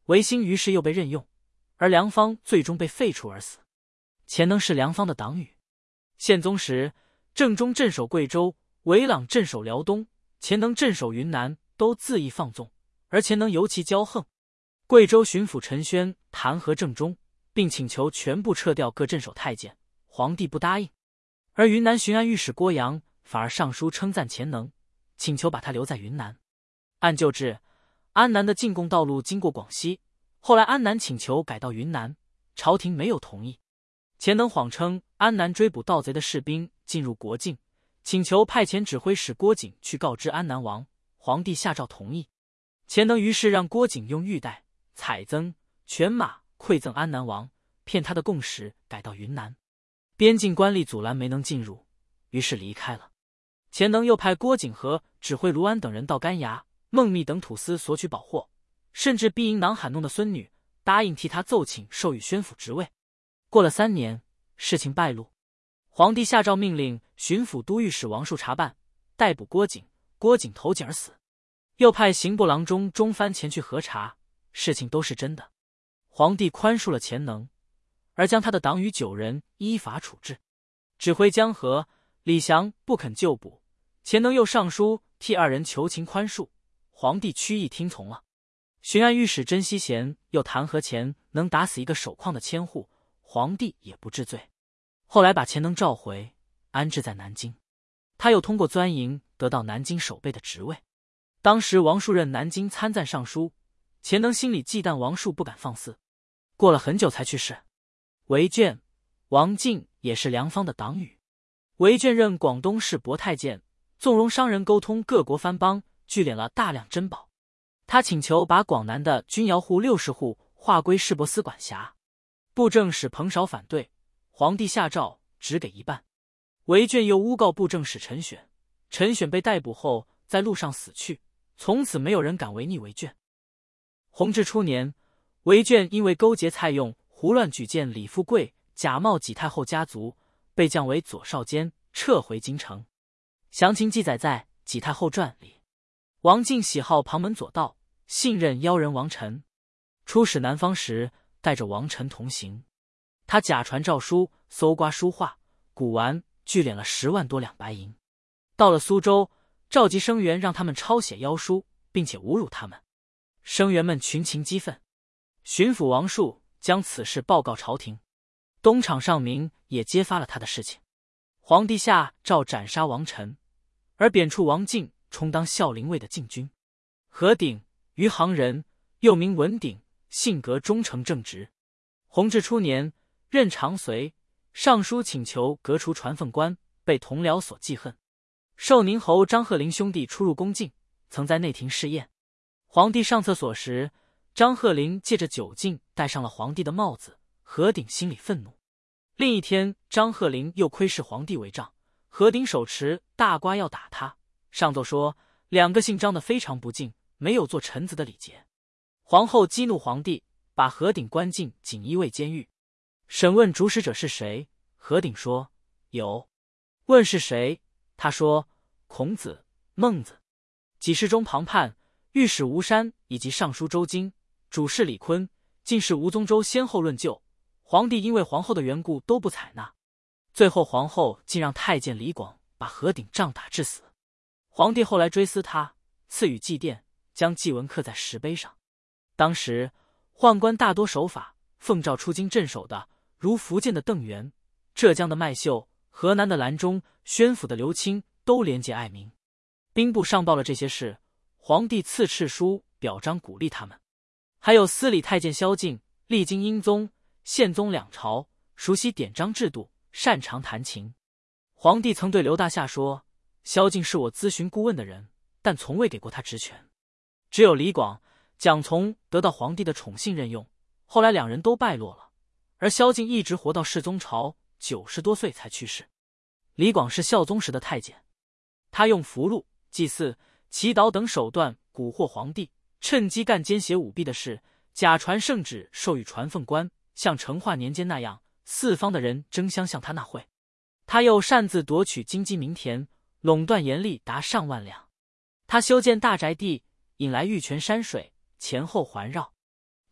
维新于是又被任用，而梁方最终被废除而死。钱能是梁方的党羽。宪宗时，郑忠镇守贵州，韦朗镇守辽东，钱能镇守云南，都恣意放纵，而钱能尤其骄横。贵州巡抚陈宣弹劾郑忠，并请求全部撤掉各镇守太监，皇帝不答应。而云南巡按御史郭阳反而上书称赞钱能，请求把他留在云南。按旧制，安南的进贡道路经过广西，后来安南请求改到云南，朝廷没有同意。钱能谎称安南追捕盗贼的士兵进入国境，请求派遣指挥使郭景去告知安南王，皇帝下诏同意。钱能于是让郭景用玉带、彩缁、犬马馈赠安南王，骗他的贡使改到云南。边境官吏阻拦没能进入，于是离开了。钱能又派郭景和指挥卢安等人到甘崖、孟密等土司索取宝货，甚至逼营囊喊弄的孙女答应替他奏请授予宣抚职位。过了三年，事情败露，皇帝下诏命令巡抚都御史王树查办，逮捕郭景，郭景投井而死。又派刑部郎中钟藩前去核查，事情都是真的。皇帝宽恕了钱能，而将他的党羽九人依法处置。指挥江河、李祥不肯就捕，钱能又上书替二人求情宽恕，皇帝屈意听从了。巡按御史甄锡贤又弹劾钱能打死一个守矿的千户，皇帝也不治罪。后来把钱能召回，安置在南京。他又通过钻营得到南京守备的职位。当时王树任南京参赞尚书，钱能心里忌惮王树不敢放肆，过了很久才去世。韦眷、王进也是梁方的党羽。韦眷任广东市博太监，纵容商人沟通各国藩邦，聚敛了大量珍宝。他请求把广南的军窑户六十户划归市舶司管辖。布政使彭绍反对，皇帝下诏只给一半。韦眷又诬告布政使陈选，陈选被逮捕后在路上死去，从此没有人敢违逆韦眷。弘治初年，韦眷因为勾结蔡用，胡乱举荐李富贵，假冒己太后家族，被降为左少监，撤回京城。详情记载在《己太后传》里。王进喜好旁门左道，信任妖人王晨。出使南方时，带着王晨同行。他假传诏书，搜刮书画、古玩，聚敛了十万多两白银。到了苏州，召集生员让他们抄写妖书，并且侮辱他们。生员们群情激愤，巡抚王树将此事报告朝廷。东厂上明也揭发了他的事情。皇帝下诏斩杀王晨，而贬黜王进充当孝陵尉的禁军。何鼎，余杭人，又名文鼎，性格忠诚正直。弘治初年，任长随，上书请求革除传奉官，被同僚所记恨。寿宁侯张鹤龄兄弟出入宫禁，曾在内廷试验。皇帝上厕所时，张鹤龄借着酒劲戴上了皇帝的帽子，何鼎心里愤怒。另一天，张鹤龄又窥视皇帝违帐，何鼎手持大瓜要打他，上奏说两个姓张的非常不敬，没有做臣子的礼节。皇后激怒皇帝，把何鼎关进锦衣卫监狱。审问主使者是谁，何鼎说有。问是谁，他说孔子、孟子。几事中庞判、御史吴山以及尚书周京、主事李坤、进士吴宗周先后论就，皇帝因为皇后的缘故都不采纳。最后皇后竟让太监李广把何鼎杖打致死。皇帝后来追思他，赐予祭奠，将祭文刻在石碑上。当时宦官大多守法，奉诏出京镇守的，如福建的邓源、浙江的麦秀、河南的兰中、宣府的刘清，都廉洁爱民。兵部上报了这些事，皇帝赐敕书表彰鼓励他们。还有司礼太监萧敬，历经英宗、宪宗两朝，熟悉典章制度，擅长弹琴。皇帝曾对刘大夏说，萧敬是我咨询顾问的人，但从未给过他职权。只有李广、蒋从得到皇帝的宠信任用，后来两人都败落了，而萧敬一直活到世宗朝九十多岁才去世。李广是孝宗时的太监，他用符箓、祭祀、祈祷等手段蛊惑皇帝，趁机干奸邪舞弊的事，假传圣旨授予传奉官，像成化年间那样，四方的人争相向他纳贿。他又擅自夺取京畿民田，垄断盐利达上万两。他修建大宅地，引来玉泉山水，前后环绕。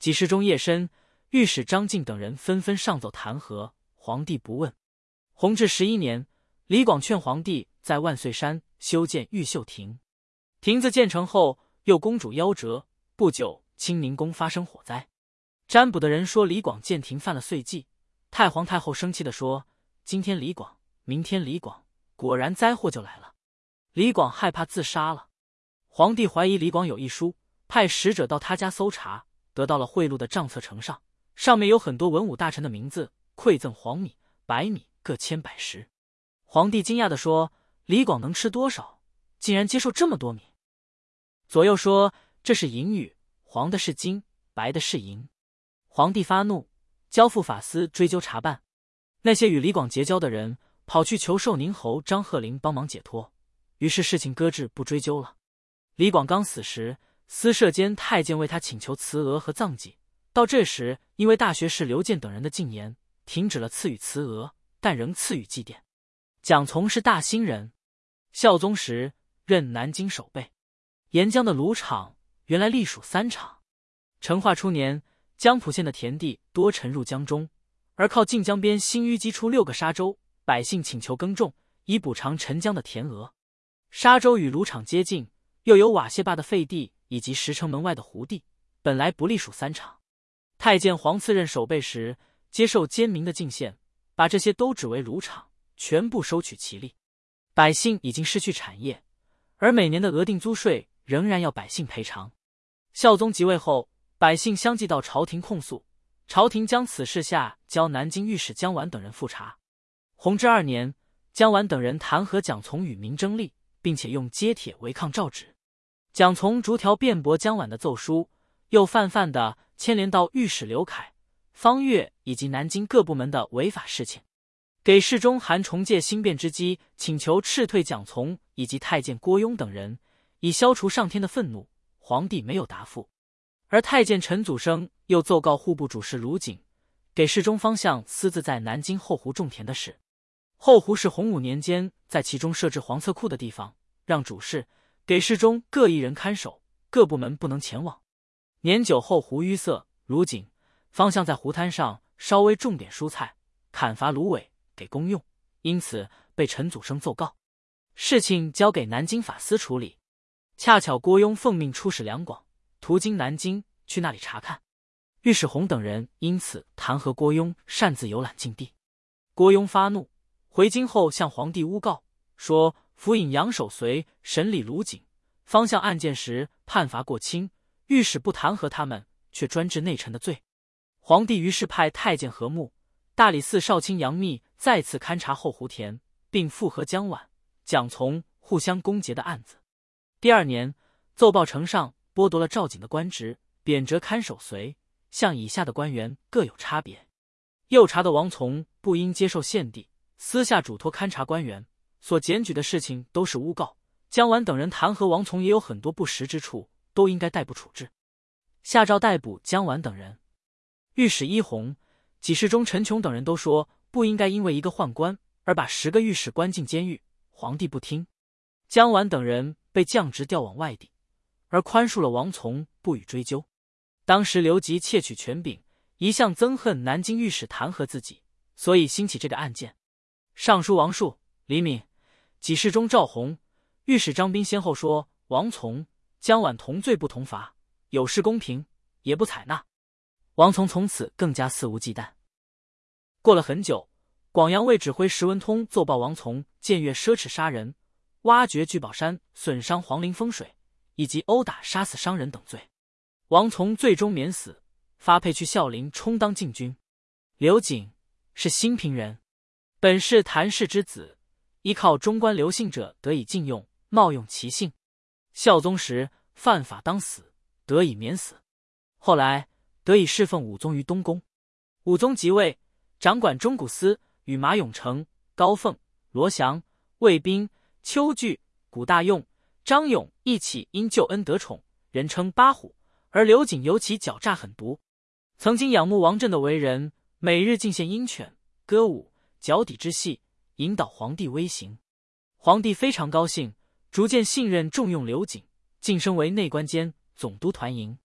几时中夜深，御史张敬等人纷纷上奏弹劾，皇帝不问。弘治十一年，李广劝皇帝在万岁山修建玉秀亭。亭子建成后，又公主夭折，不久清宁宫发生火灾。占卜的人说李广建亭犯了岁忌，太皇太后生气地说：今天李广，明天李广，果然灾祸就来了。李广害怕自杀了。皇帝怀疑李广有一书，派使者到他家搜查，得到了贿赂的账册呈上，上面有很多文武大臣的名字，馈赠黄米、白米各千百石。皇帝惊讶地说：李广能吃多少，竟然接受这么多米？左右说这是银语，黄的是金，白的是银。皇帝发怒，交付法司追究查办。那些与李广结交的人跑去求寿宁侯张鹤龄帮忙解脱，于是事情搁置不追究了。李广刚死时，司舍监太监为他请求辞额和葬祭，到这时因为大学士刘健等人的进言，停止了赐予辞额，但仍赐予祭奠。蒋从是大兴人，孝宗时任南京守备。沿江的鲁场原来隶属三场。成化初年，江浦县的田地多沉入江中，而靠近江边新淤积出六个沙洲，百姓请求耕种，以补偿沉江的田额。沙洲与鲁场接近，又有瓦谢坝的废地以及石城门外的湖地，本来不隶属三场。太监黄赐任守备时，接受奸民的进献，把这些都指为鲁场，全部收取其利。百姓已经失去产业，而每年的额定租税仍然要百姓赔偿。孝宗即位后，百姓相继到朝廷控诉，朝廷将此事下交南京御史姜琬等人复查。弘治二年，姜琬等人弹劾蒋从与民争利，并且用揭帖违抗诏旨。蒋从逐条辩驳姜琬的奏书，又泛泛地牵连到御史刘凯、方岳以及南京各部门的违法事情。给事中含重借兴变之机，请求斥退蒋从以及太监郭雍等人，以消除上天的愤怒。皇帝没有答复。而太监陈祖生又奏告户部主事卢景，给事中方向私自在南京后湖种田的事。后湖是洪武年间在其中设置黄册库的地方，让主事、给事中各一人看守，各部门不能前往。年久后湖淤塞，卢景方向在湖滩上稍微种点蔬菜，砍伐芦苇给公用，因此被陈祖生奏告。事情交给南京法司处理。恰巧郭雍奉命出使两广，途经南京，去那里查看。御史洪等人因此弹劾郭雍擅自游览禁地。郭雍发怒，回京后向皇帝诬告，说府尹杨守绥审理卢景方向案件时判罚过轻，御史不弹劾他们，却专治内臣的罪。皇帝于是派太监何穆、大理寺少卿杨密再次勘察后湖田，并复核姜琬、蒋从互相攻讦的案子。第二年，奏报呈上，剥夺了赵景的官职，贬谪看守绥，向以下的官员各有差别。右察的王从不应接受献帝，私下嘱托勘察官员，所检举的事情都是诬告。姜琬等人弹劾王从也有很多不实之处，都应该逮捕处置。下诏逮捕姜琬等人。御史一洪、给事中陈琼等人都说不应该因为一个宦官而把十个御史关进监狱，皇帝不听。姜琬等人被降职调往外地，而宽恕了王从，不予追究。当时刘吉窃取权柄，一向憎恨南京御史弹劾自己，所以兴起这个案件。尚书王述、李敏、给事中赵弘、御史张斌先后说王从、姜琬同罪不同罚，有失公平，也不采纳。王从从此更加肆无忌惮。过了很久，广阳卫指挥石文通奏报王从僭越奢侈杀人、挖掘聚宝山损伤皇陵风水，以及殴打杀死商人等罪。王从最终免死，发配去孝陵充当禁军。刘瑾是兴平人，本是谭氏之子，依靠中官刘姓者得以禁用，冒用其姓。孝宗时犯法当死，得以免死。后来得以侍奉武宗于东宫。武宗即位，掌管中古司，与马永成、高凤、罗祥、魏彬、邱据、古大用、张勇一起因救恩得宠，人称八虎。而刘瑾尤其狡诈狠毒，曾经仰慕王振的为人，每日进献鹰犬、歌舞、脚底之戏，引导皇帝威行。皇帝非常高兴，逐渐信任重用刘瑾，晋升为内官监总督团营。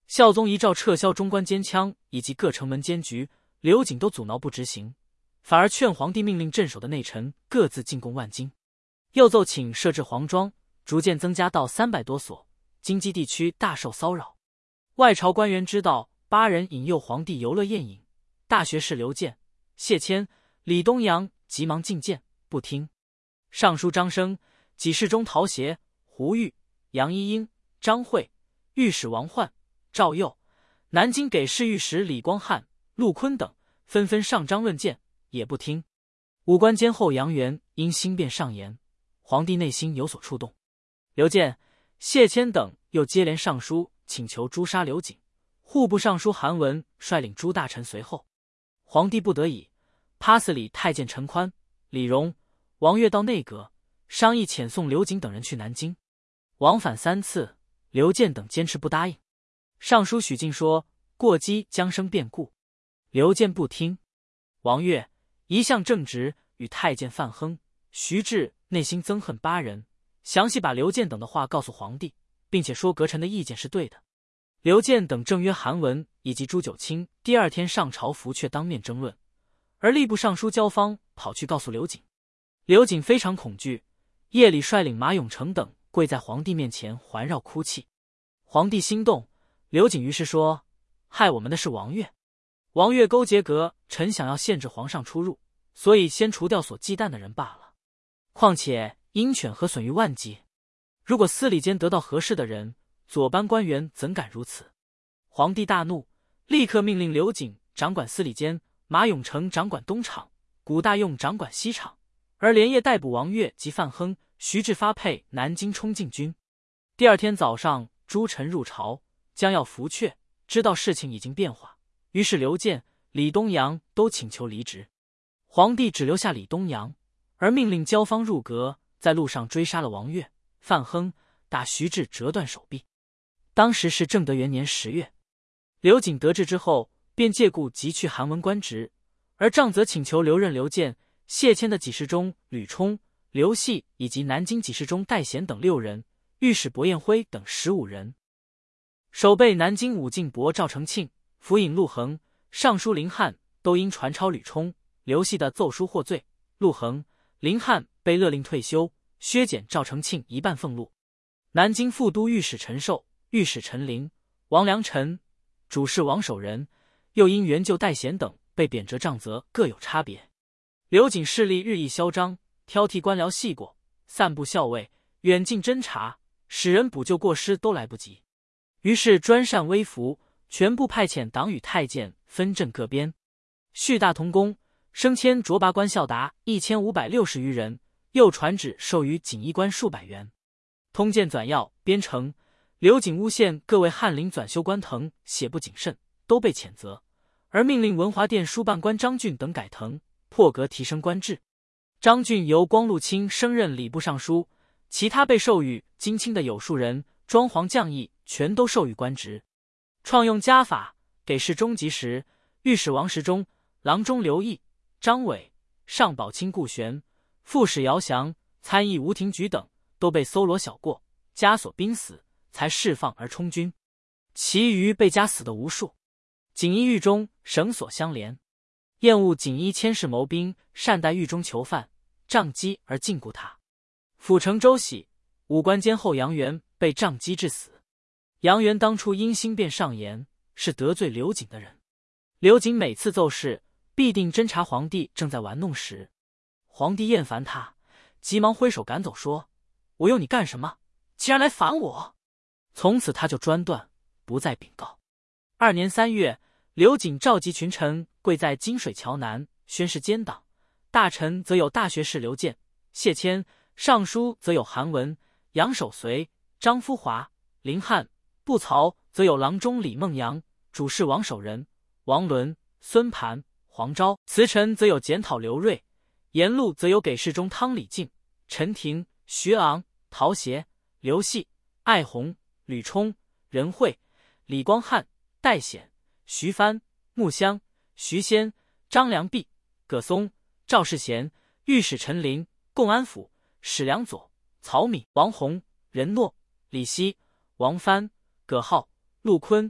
孝宗一诏撤销中官监枪以及各城门监局，刘瑾都阻挠不执行，反而劝皇帝命令镇守的内臣各自进贡万金，又奏请设置皇庄，逐渐增加到三百多所，京畿地区大受骚扰。外朝官员知道八人引诱皇帝游乐宴饮，大学士刘建、谢谦、李东阳急忙进谏，不听。尚书张生、给事中陶协、胡玉、杨一英、张惠、御史王焕、赵佑、南京给事御史李光汉、陆坤等纷纷上章论谏，也不听。武官监后杨元因兴变上言，皇帝内心有所触动。刘建、谢谦等又接连上书请求诛杀刘瑾，户部尚书韩文率领诸大臣随后。皇帝不得已，pass李太监陈宽、李荣、王悦到内阁商议遣送刘瑾等人去南京，往返三次，刘建等坚持不答应。尚书许敬说过激将生变故，刘建不听。王悦一向正直，与太监范亨、徐志内心憎恨八人，详细把刘建等的话告诉皇帝，并且说阁臣的意见是对的。刘建等正约韩文以及朱九卿第二天上朝伏阙当面争论，而吏部尚书焦芳跑去告诉刘瑾。刘瑾非常恐惧，夜里率领马永成等跪在皇帝面前环绕哭泣。皇帝心动，刘瑾于是说：害我们的是王悦，王悦勾结阁臣想要限制皇上出入，所以先除掉所忌惮的人罢了。况且鹰犬何损于万鸡？如果司礼监得到合适的人，左班官员怎敢如此？皇帝大怒，立刻命令刘瑾掌管司礼监，马永成掌管东厂，古大用掌管西厂，而连夜逮捕王悦及范亨、徐志发配南京冲进军。第二天早上，诸臣入朝，将要伏阙，知道事情已经变化，于是刘建、李东阳都请求离职。皇帝只留下李东阳，而命令焦芳入阁，在路上追杀了王悦、范亨，打徐志折断手臂。当时是正德元年十月，刘瑾得志之后，便借故急去韩文官职，而杖则请求留任刘建、谢谦的给事中吕冲、刘系以及南京给事中戴贤等六人，御史薄彦辉等十五人。守备南京武进伯赵承庆、府尹陆衡、尚书林翰都因传抄吕冲、刘系的奏书获罪，陆衡、林翰被勒令退休，削减赵承庆一半俸禄。南京副都御史陈寿、御史陈琳、王良臣、主事王守仁又因援救戴贤等被贬谪杖责各有差别。刘瑾势力日益嚣张，挑剔官僚细过，散布校尉，远近侦察，使人补救过失都来不及。于是专擅微服，全部派遣党羽太监分镇各边。叙大同宫，升迁擢拔官校达一千五百六十余人，又传旨授予锦衣官数百员。通鉴纂要编成，刘瑾诬陷各位翰林纂修官藤写不谨慎，都被谴责，而命令文华殿书办官张俊等改藤，破格提升官制。张俊由光禄卿升任礼部尚书，其他被授予京卿的有数人，庄皇将役全都授予官职。创用家法，给事中及时，御史王时中、郎中刘毅、张伟、上宝卿顾玄、副使姚祥、参议吴廷举等都被搜罗小过，枷锁濒死，才释放而充军。其余被枷死的无数。锦衣狱中绳索相连，厌恶锦衣千世谋兵，善待狱中囚犯，杖击而禁锢他。府丞周喜、武官监后杨元被杖击致死。杨元当初因兴变上言，是得罪刘瑾的人。刘瑾每次奏事，必定侦察皇帝正在玩弄时，皇帝厌烦他，急忙挥手赶走，说：我用你干什么？既然来烦我。从此他就专断，不再禀告。二年三月，刘瑾召集群臣跪在金水桥南，宣誓奸党。大臣则有大学士刘建、谢谦，尚书则有韩文、杨守绥、张夫华、林翰，部曹则有郎中李梦阳，主事王守仁、王伦、孙盘、黄昭，辞臣则有检讨刘瑞，沿路则有给事中汤礼敬、陈廷、徐昂、陶协、刘系、艾弘、吕冲、任惠、李光汉、戴显、徐帆、穆香、徐仙、张良弼、葛松、赵世贤、御史陈琳、贡安府、史良佐、曹敏、王弘、任诺、李希、王帆、葛浩、陆坤、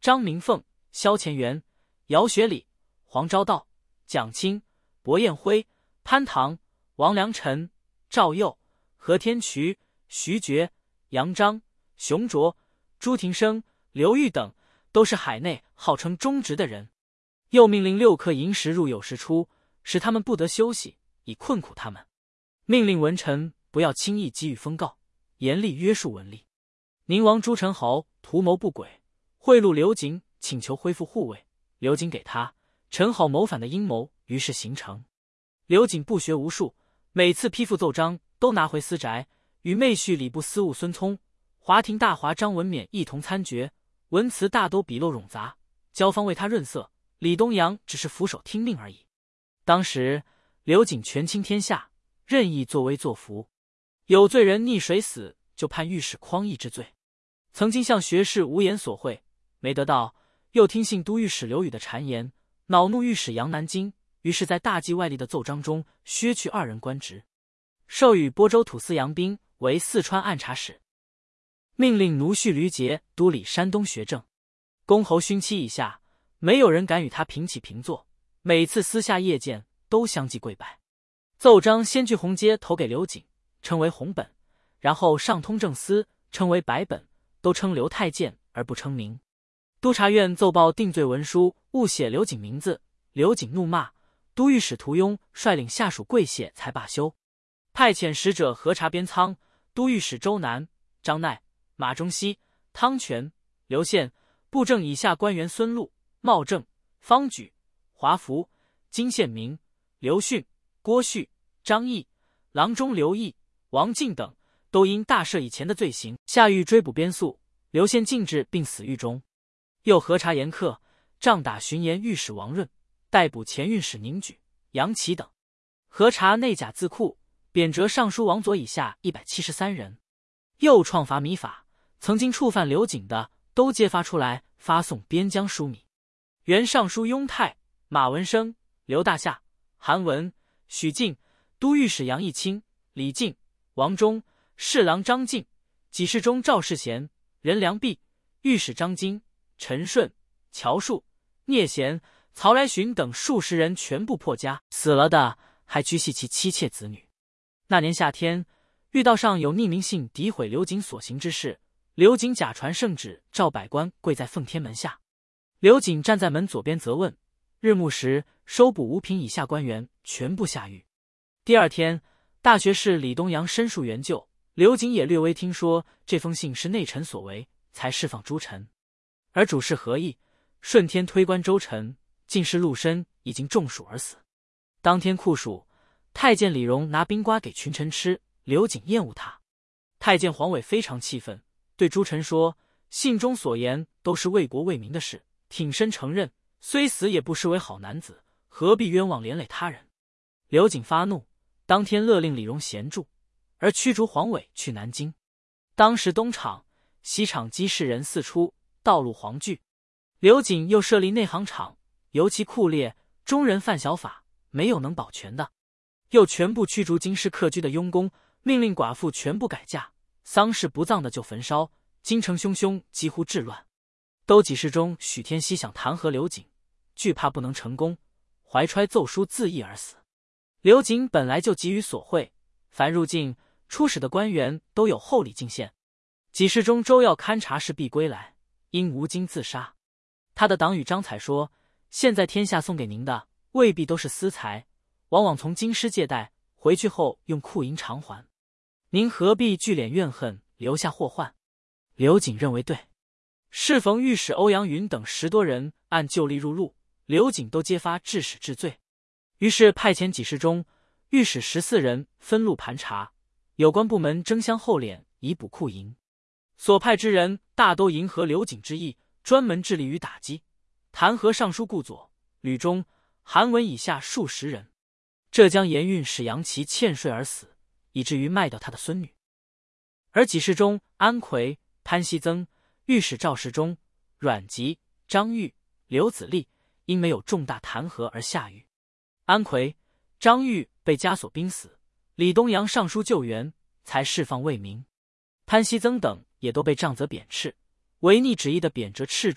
张明凤、萧乾元、姚学礼、黄昭道、蒋钦、薄彦辉、潘唐、王良臣、赵佑、何天渠、徐觉、杨章、熊卓、朱廷生、刘裕等，都是海内号称忠直的人。又命令六克寅时入酉时出，使他们不得休息，以困苦他们。命令文臣不要轻易给予封告，严厉约束文吏。宁王朱宸濠图谋不轨，贿赂刘瑾，请求恢复护卫。刘瑾给他，陈好谋反的阴谋于是形成。刘瑾不学无术，每次批复奏章都拿回私宅，与妹婿礼部司务孙聪、华亭大华张文冕一同参决，文辞大都笔漏冗杂，交方为他润色，李东阳只是俯首听命而已。当时刘瑾权倾天下，任意作威作福，有罪人溺水死，就判御史匡义之罪。曾经向学士无言索贿，没得到，又听信都御史刘宇的谗言，恼怒御史杨南京，于是在大计外力的奏章中削去二人官职，授予播州土司杨斌为四川按察使，命令奴婿吕杰督理山东学政。公侯勋戚以下，没有人敢与他平起平坐，每次私下谒见都相继跪拜。奏章先据红阶投给刘瑾，称为红本，然后上通政司，称为白本，都称刘太监而不称名。督察院奏报定罪文书误写刘瑾名字，刘瑾怒骂，都御史屠庸率领下属跪谢才罢休。派遣使者核查边仓，都御史周南、张鼐、马中熙、汤泉、刘宪、布政以下官员孙禄、茂正、方举、华福、金宪明、刘训、郭旭、张毅、郎中刘毅、王进等，都因大赦以前的罪行，下狱追捕边宿，刘宪禁制并死狱中。又核查严苛，杖打巡盐御史王润，逮捕前运使宁举、杨琦等。核查内甲字库，贬谪尚书王佐以下一百七十三人。又创罚米法，曾经触犯刘瑾的，都揭发出来，发送边疆输米。原尚书雍泰、马文生、刘大夏、韩文、许进、都御史杨义清、李进、王忠、侍郎张进、给事中赵世贤、任良弼、御史张金、陈顺、乔树、聂贤、曹来寻等数十人全部破家，死了的还拘系其妻妾子女。那年夏天，御道上有匿名信诋毁刘瑾所行之事，刘瑾假传圣旨，召百官跪在奉天门下。刘瑾站在门左边责问，日暮时收捕五品以下官员全部下狱。第二天，大学士李东阳申述援救，刘瑾也略微听说这封信是内臣所为，才释放诸臣。而主事何意，顺天推官周臣，进士陆深已经中暑而死。当天酷暑，太监李荣拿冰瓜给群臣吃，刘瑾厌恶他。太监黄伟非常气愤，对诸臣说，信中所言都是为国为民的事，挺身承认，虽死也不失为好男子，何必冤枉连累他人。刘瑾发怒，当天勒令李荣闲住，而驱逐黄伟去南京。当时东厂、西厂机士人四出，道路黄聚。刘瑾又设立内行厂，尤其酷烈，中人犯小法，没有能保全的。又全部驱逐京师客居的佣工，命令寡妇全部改嫁，丧事不葬的就焚烧，京城汹汹，几乎治乱。都给事中许天熙想弹劾刘瑾，惧怕不能成功，怀揣奏书自缢而死。刘瑾本来就急于索贿，凡入境出使的官员都有厚礼进献。给事中周要勘察事必归来，因无金自杀。他的党羽张采说，现在天下送给您的未必都是私财，往往从京师借贷，回去后用库银偿还，您何必聚敛怨恨，留下祸患？刘瑾认为对。适逢御史欧阳云等十多人按旧例入录，刘瑾都揭发致使治罪，于是派遣给事中、御史十四人分路盘查，有关部门争相厚敛，以补库银。所派之人大都迎合刘瑾之意，专门致力于打击，弹劾尚书顾左、吕中、韩文以下数十人。浙江盐运使杨琦欠税而死，以至于卖掉他的孙女。而给事中安奎、潘熙曾、御史赵世忠、阮籍、张玉、刘子立因没有重大弹劾而下狱。安奎、张玉被枷锁濒死，李东阳上书救援，才释放魏明。潘熙曾等也都被杖责贬斥，违逆旨意的贬谪斥逐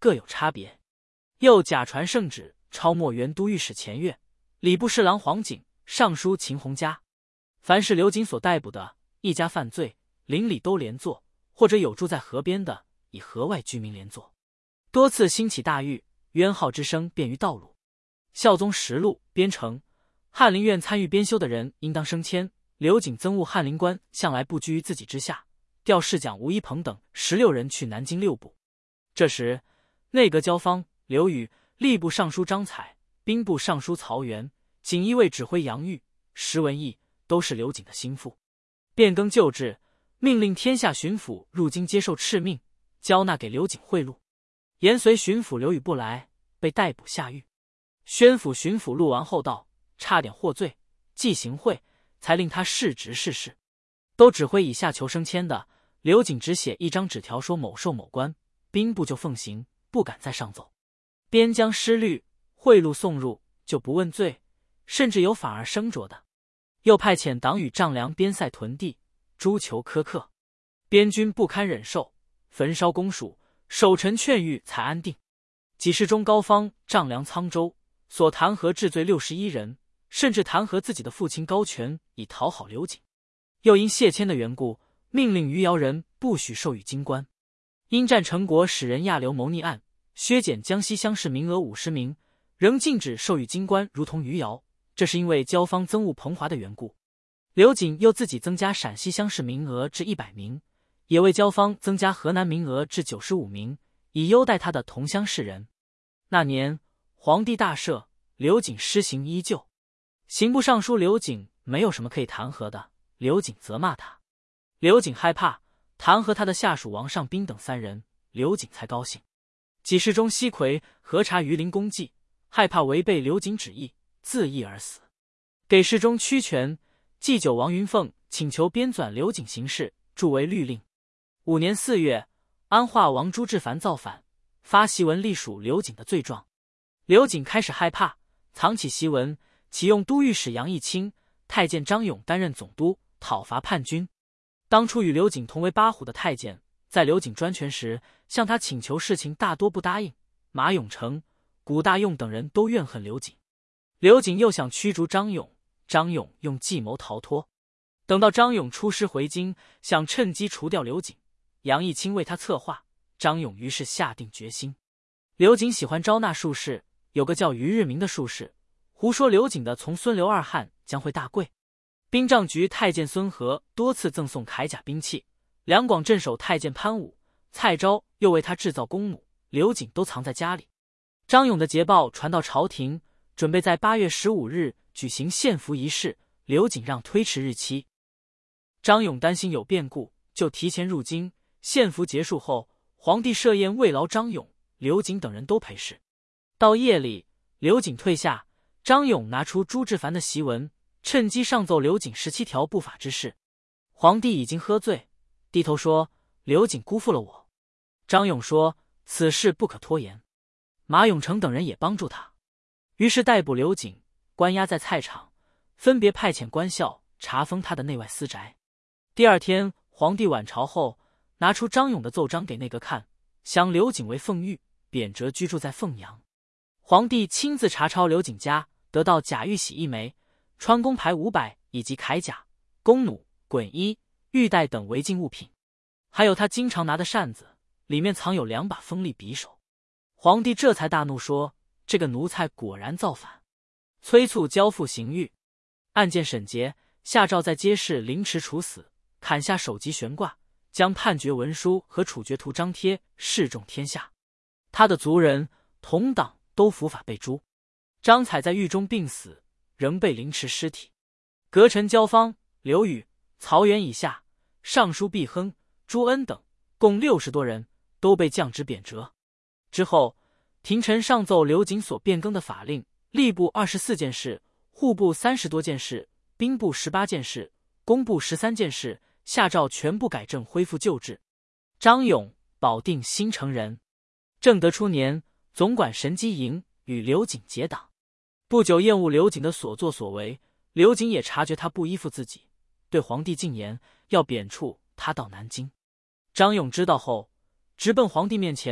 各有差别。又假传圣旨，抄没原都御史钱悦、礼部侍郎黄景、尚书秦弘家，凡是刘瑾所逮捕的一家犯罪，邻里都连坐，或者有住在河边的，以河外居民连坐。多次兴起大狱，冤号之声遍于道路。孝宗实录编成，翰林院参与编修的人应当升迁。刘瑾憎恶翰林官向来不居于自己之下，调侍讲吴一鹏等十六人去南京六部。这时内阁交方、刘宇、吏部尚书张采、兵部尚书曹元、锦衣卫指挥杨玉、石文义都是刘瑾的心腹。变更旧制，命令天下巡抚入京接受敕命，交纳给刘瑾贿赂。延绥巡抚刘宇不来，被逮捕下狱。宣抚巡抚录完后道，差点获罪，既行贿，才令他逝职逝世。都指挥以下求升迁的，刘瑾只写一张纸条说某受某官，兵部就奉行，不敢再上奏。边疆失律，贿赂送入，就不问罪，甚至有反而升着的。又派遣党羽丈量边塞屯地，诛囚苛刻，边军不堪忍受，焚烧公署，守臣劝谕才安定。给事中高方丈量沧州，所弹劾治罪六十一人，甚至弹劾自己的父亲高权，以讨好刘瑾。又因谢谦的缘故，命令余姚人不许授予京官。因战成国使人亚流谋逆案，削减江西乡试名额五十名，仍禁止授予京官，如同余姚。这是因为交方憎恶彭华的缘故。刘瑾又自己增加陕西乡试名额至一百名，也为交方增加河南名额至九十五名，以优待他的同乡士人。那年皇帝大赦，刘瑾施行依旧。刑部尚书刘瑾没有什么可以弹劾的，刘瑾责骂他。刘瑾害怕，弹劾他的下属王尚彬等三人，刘瑾才高兴。给事中西奎核查榆林公祭，害怕违背刘瑾旨意，自缢而死。给事中屈权、祭酒王云凤请求编纂刘瑾行事，著为律令。五年四月，安化王朱志凡造反，发檄文隶属刘瑾的罪状。刘瑾开始害怕，藏起檄文，启用都御史杨义清、太监张勇担任总督，讨伐叛军。当初与刘瑾同为八虎的太监，在刘瑾专权时向他请求事情，大多不答应。马永成、古大用等人都怨恨刘瑾。刘瑾又想驱逐张勇，张勇用计谋逃脱。等到张勇出师回京，想趁机除掉刘瑾，杨义清为他策划，张勇于是下定决心。刘瑾喜欢招纳术士，有个叫于日明的术士，胡说刘瑾的从孙刘二汉将会大贵。兵帐局太监孙和多次赠送铠甲兵器，两广镇守太监潘武、蔡昭又为他制造弓弩，刘瑾都藏在家里。张勇的捷报传到朝廷，准备在八月十五日举行献俘仪式，刘瑾让推迟日期。张勇担心有变故，就提前入京。献俘结束后，皇帝设宴慰劳张勇、刘瑾等人都陪侍。到夜里，刘瑾退下，张勇拿出朱志凡的檄文，趁机上奏刘瑾十七条不法之事。皇帝已经喝醉，低头说刘瑾辜负了我。张勇说此事不可拖延。马永成等人也帮助他，于是逮捕刘瑾，关押在菜场，分别派遣官校查封他的内外私宅。第二天，皇帝晚朝后，拿出张勇的奏章给内阁看，降刘瑾为奉御，贬谪居住在凤阳。皇帝亲自查抄刘瑾家，得到甲玉玺一枚，穿弓牌五百，以及铠甲、弓弩、衮衣、玉带等违禁物品，还有他经常拿的扇子，里面藏有两把锋利匕首。皇帝这才大怒，说这个奴才果然造反，催促交付刑狱。案件审结，下诏在街市凌迟处死，砍下首级悬挂，将判决文书和处决图张贴，示众天下。他的族人、同党都伏法被诛。张采在狱中病死，仍被凌迟尸体。阁臣焦方、刘宇、曹元以下，尚书毕亨、朱恩等共六十多人都被降职贬谪。之后，廷臣上奏刘瑾所变更的法令，吏部二十四件事，户部三十多件事，兵部十八件事，工部十三件事，下诏全部改正，恢复旧制。张勇保定新城人。正德初年，总管神机营与刘瑾结党，不久厌恶刘瑾的所作所为，刘瑾也察觉他不依附自己，对皇帝进言，要贬黜他到南京。张勇知道后，直奔皇帝面前，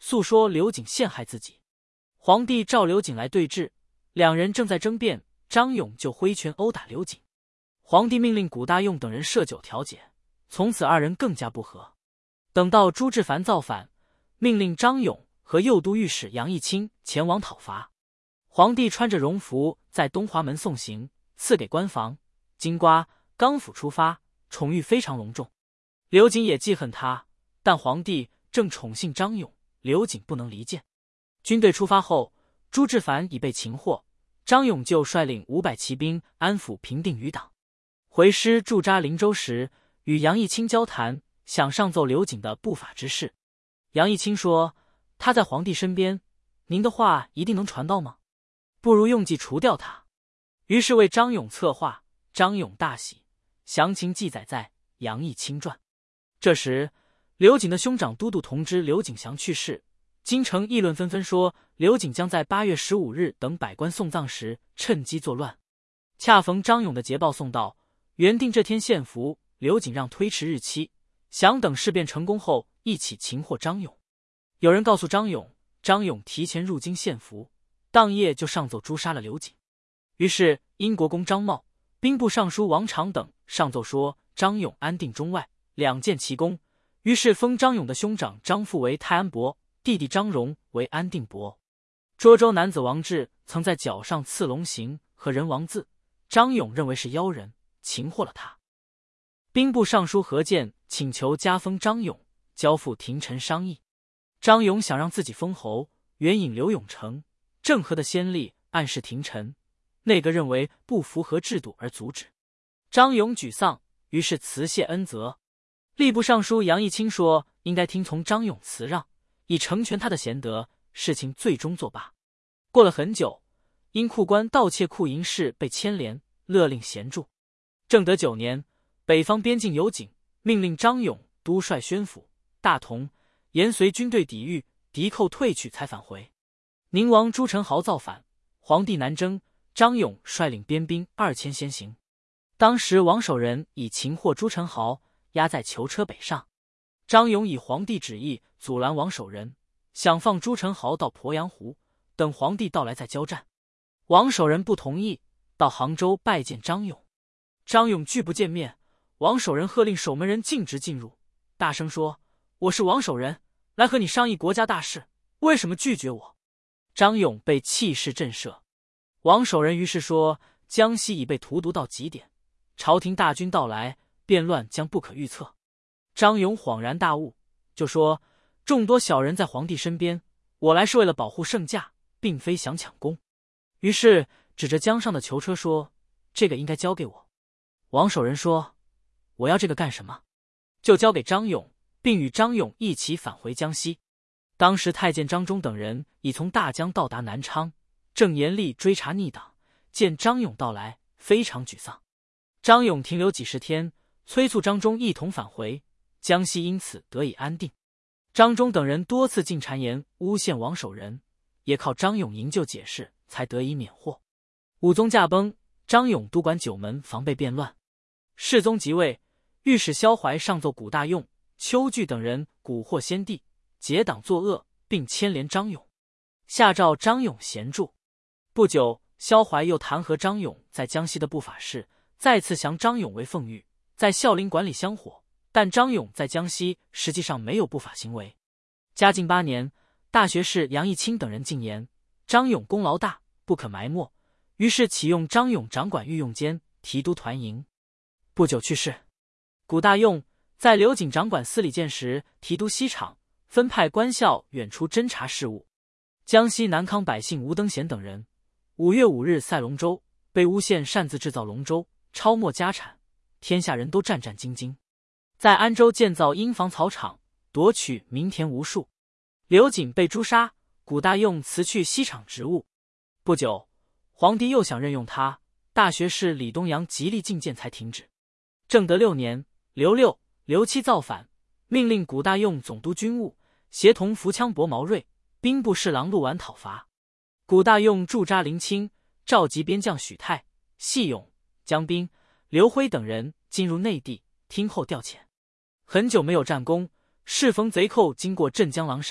诉说刘瑾陷害自己。皇帝召刘瑾来对质，两人正在争辩，张勇就挥拳殴打刘瑾。皇帝命令古大用等人设酒调解，从此二人更加不和。等到朱志凡造反，命令张勇和右都御史杨义清前往讨伐。皇帝穿着荣服在东华门送行，赐给官房、金瓜、钢斧出发，宠遇非常隆重。刘瑾也记恨他，但皇帝正宠幸张勇，刘瑾不能离间。军队出发后，朱志凡已被擒获，张勇就率领五百骑兵安抚平定余党。回师驻扎灵州时，与杨义清交谈，想上奏刘瑾的不法之事。杨义清说：“他在皇帝身边，您的话一定能传到吗？不如用计除掉他。”于是为张勇策划，张勇大喜，详情记载在《杨义清传》。这时，刘瑾的兄长都督同知刘景祥去世，京城议论纷纷，说刘瑾将在八月十五日等百官送葬时趁机作乱。恰逢张勇的捷报送到，原定这天献俘，刘瑾让推迟日期，想等事变成功后一起擒获张勇。有人告诉张勇，张勇提前入京献俘，当夜就上奏诛杀了刘瑾。于是英国公张茂、兵部尚书王常等上奏说张勇安定中外，两建奇功，于是封张勇的兄长张富为泰安伯，弟弟张荣为安定伯。涿州男子王志曾在脚上刺龙形和人王字，张勇认为是妖人，擒获了他。兵部尚书何键请求加封张勇，交付廷臣商议。张勇想让自己封侯，援引刘永成、郑和的先例，暗示廷臣，内阁认为不符合制度而阻止。张勇沮丧，于是辞谢恩泽。吏部尚书杨义清说，应该听从张勇辞让，以成全他的贤德，事情最终作罢。过了很久，因库官盗窃库银事被牵连，勒令闲住。正德九年，北方边境有警，命令张勇督率宣府、大同、延绥军队抵御，敌寇退去才返回。宁王朱宸濠造反，皇帝南征，张勇率领边兵二千先行。当时王守仁已擒获朱宸濠，押在囚车北上。张勇以皇帝旨意阻拦王守仁，想放朱宸濠到鄱阳湖，等皇帝到来再交战。王守仁不同意，到杭州拜见张勇。张勇拒不见面，王守仁喝令守门人径直进入，大声说：“我是王守仁，来和你商议国家大事，为什么拒绝我？”张勇被气势震慑。王守仁于是说：“江西已被荼毒到极点，朝廷大军到来，变乱将不可预测。”张勇恍然大悟，就说：“众多小人在皇帝身边，我来是为了保护圣驾，并非想抢功。”于是指着江上的囚车说：“这个应该交给我。”王守仁说：“我要这个干什么？”就交给张勇，并与张勇一起返回江西。当时太监张忠等人已从大江到达南昌，正严厉追查逆党，见张勇到来，非常沮丧。张勇停留几十天，催促张忠一同返回，江西因此得以安定。张忠等人多次进谗言诬陷王守仁，也靠张勇营救解释，才得以免祸。武宗驾崩，张勇督管九门，防备变乱。世宗即位，御史萧怀上奏古大用、邱据等人蛊惑先帝，结党作恶，并牵连张勇，下诏张勇闲住。不久，萧怀又弹劾张勇在江西的不法事，再次降张勇为奉御，在孝陵管理香火，但张勇在江西实际上没有不法行为。嘉靖八年，大学士杨义清等人进言，张勇功劳大，不可埋没，于是启用张勇掌管御用监、提督团营。不久去世。古大用在刘瑾掌管司礼监时，提督西厂，分派官校远出侦察事务。江西南康百姓吴登贤等人，五月五日赛龙舟，被诬陷擅自制造龙舟，抄没家产，天下人都战战兢兢。在安州建造鹰房草场，夺取民田无数。刘瑾被诛杀，古大用辞去西厂职务。不久，皇帝又想任用他，大学士李东阳极力进谏才停止。正德六年，刘六、刘七造反，命令古大用总督军务，协同扶羌伯毛锐、兵部侍郎陆绾讨伐。古大用驻扎临清，召集边将许泰、细勇、江彬、刘辉等人进入内地，听候调遣。很久没有战功，适逢贼寇经过镇江狼山，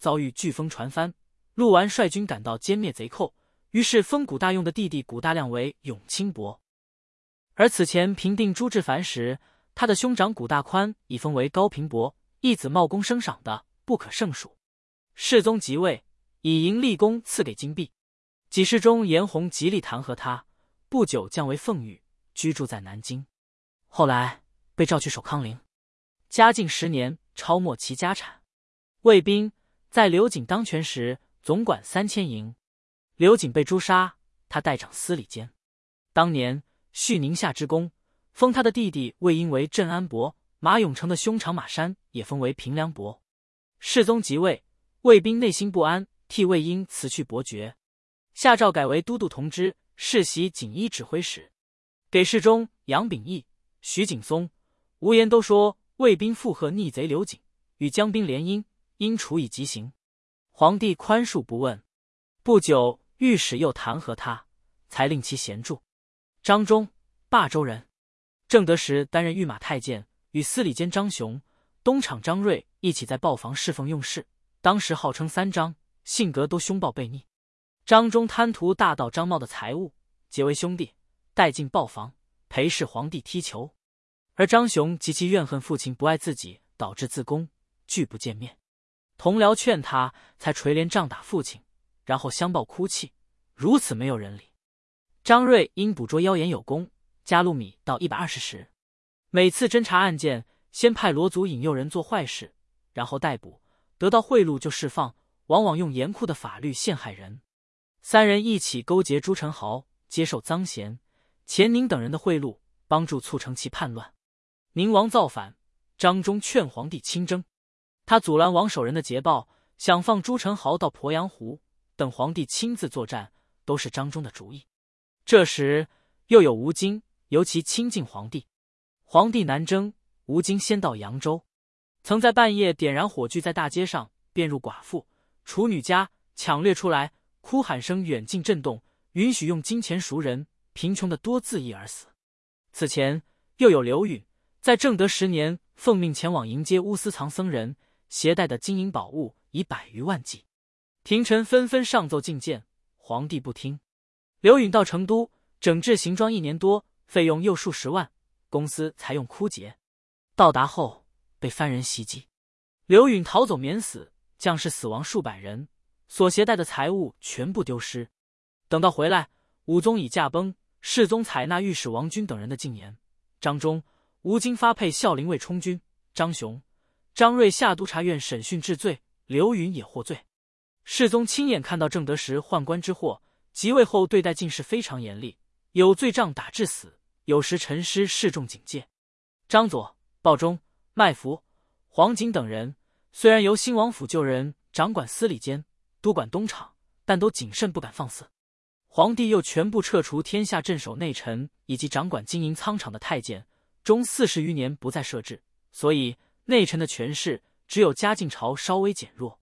遭遇飓风船翻，陆完率军赶到歼灭贼寇，于是封古大用的弟弟古大亮为永清伯。而此前平定朱志凡时，他的兄长古大宽已封为高平伯，义子茂公升赏的不可胜数。世宗即位，以迎立功赐给金币。几世中颜洪极力弹劾他，不久降为奉御，居住在南京。后来被召去守康陵。嘉靖十年，超没其家产。卫兵在刘瑾当权时，总管三千营。刘瑾被诛杀，他代掌司礼监。当年续宁夏之功，封他的弟弟魏婴为镇安伯，马永成的兄长马山也封为平凉伯。世宗即位，卫兵内心不安，替魏婴辞去伯爵，下诏改为都督同知，世袭锦衣指挥使。给事中杨秉义、徐景松、吴言都说卫兵附和逆贼刘瑾，与江兵联姻，应处以极刑。皇帝宽恕不问。不久，御史又弹劾他，才令其闲住。张忠，霸州人，正德时担任御马太监，与司礼监张雄、东厂张瑞一起在豹房侍奉用事，当时号称三张，性格都凶暴悖逆。张忠贪图大盗张茂的财物，结为兄弟，带进豹房陪侍皇帝踢球。而张雄极其怨恨父亲不爱自己，导致自宫，拒不见面。同僚劝他，才垂帘杖打父亲，然后相抱哭泣，如此没有人理。张瑞因捕捉妖言有功，加禄米到一百二十石。每次侦查案件，先派罗祖引诱人做坏事，然后逮捕，得到贿赂就释放，往往用严酷的法律陷害人。三人一起勾结朱宸濠，接受臧贤、钱宁等人的贿赂，帮助促成其叛乱。宁王造反，张忠劝皇帝亲征，他阻拦王守仁的捷报，想放朱宸濠到鄱阳湖，等皇帝亲自作战，都是张忠的主意。这时又有吴京，尤其亲近皇帝。皇帝南征，吴京先到扬州，曾在半夜点燃火炬，在大街上便入寡妇、处女家，抢掠出来，哭喊声远近震动，允许用金钱赎人，贫穷的多自缢而死。此前又有刘允，在正德十年奉命前往迎接乌斯藏僧人，携带的金银宝物已百余万计，廷臣纷纷上奏进谏，皇帝不听。刘允到成都整治行装一年多，费用又数十万，公司才用枯竭。到达后被番人袭击，刘允逃走免死，将士死亡数百人，所携带的财物全部丢失。等到回来，武宗已驾崩，世宗采纳御史王君等人的进言。张忠、吴京发配孝陵卫充军，张雄、张瑞下督察院审讯治罪，刘允也获罪。世宗亲眼看到正德时宦官之祸，即位后对待进士非常严厉，有罪杖打致死，有时陈师示众警戒。张佐、鲍忠、麦福、黄景等人虽然由兴王府就人掌管司礼监、督管东厂，但都谨慎不敢放肆。皇帝又全部撤除天下镇守内臣以及掌管经营仓场的太监，终四十余年不再设置，所以内臣的权势只有嘉靖朝稍微减弱。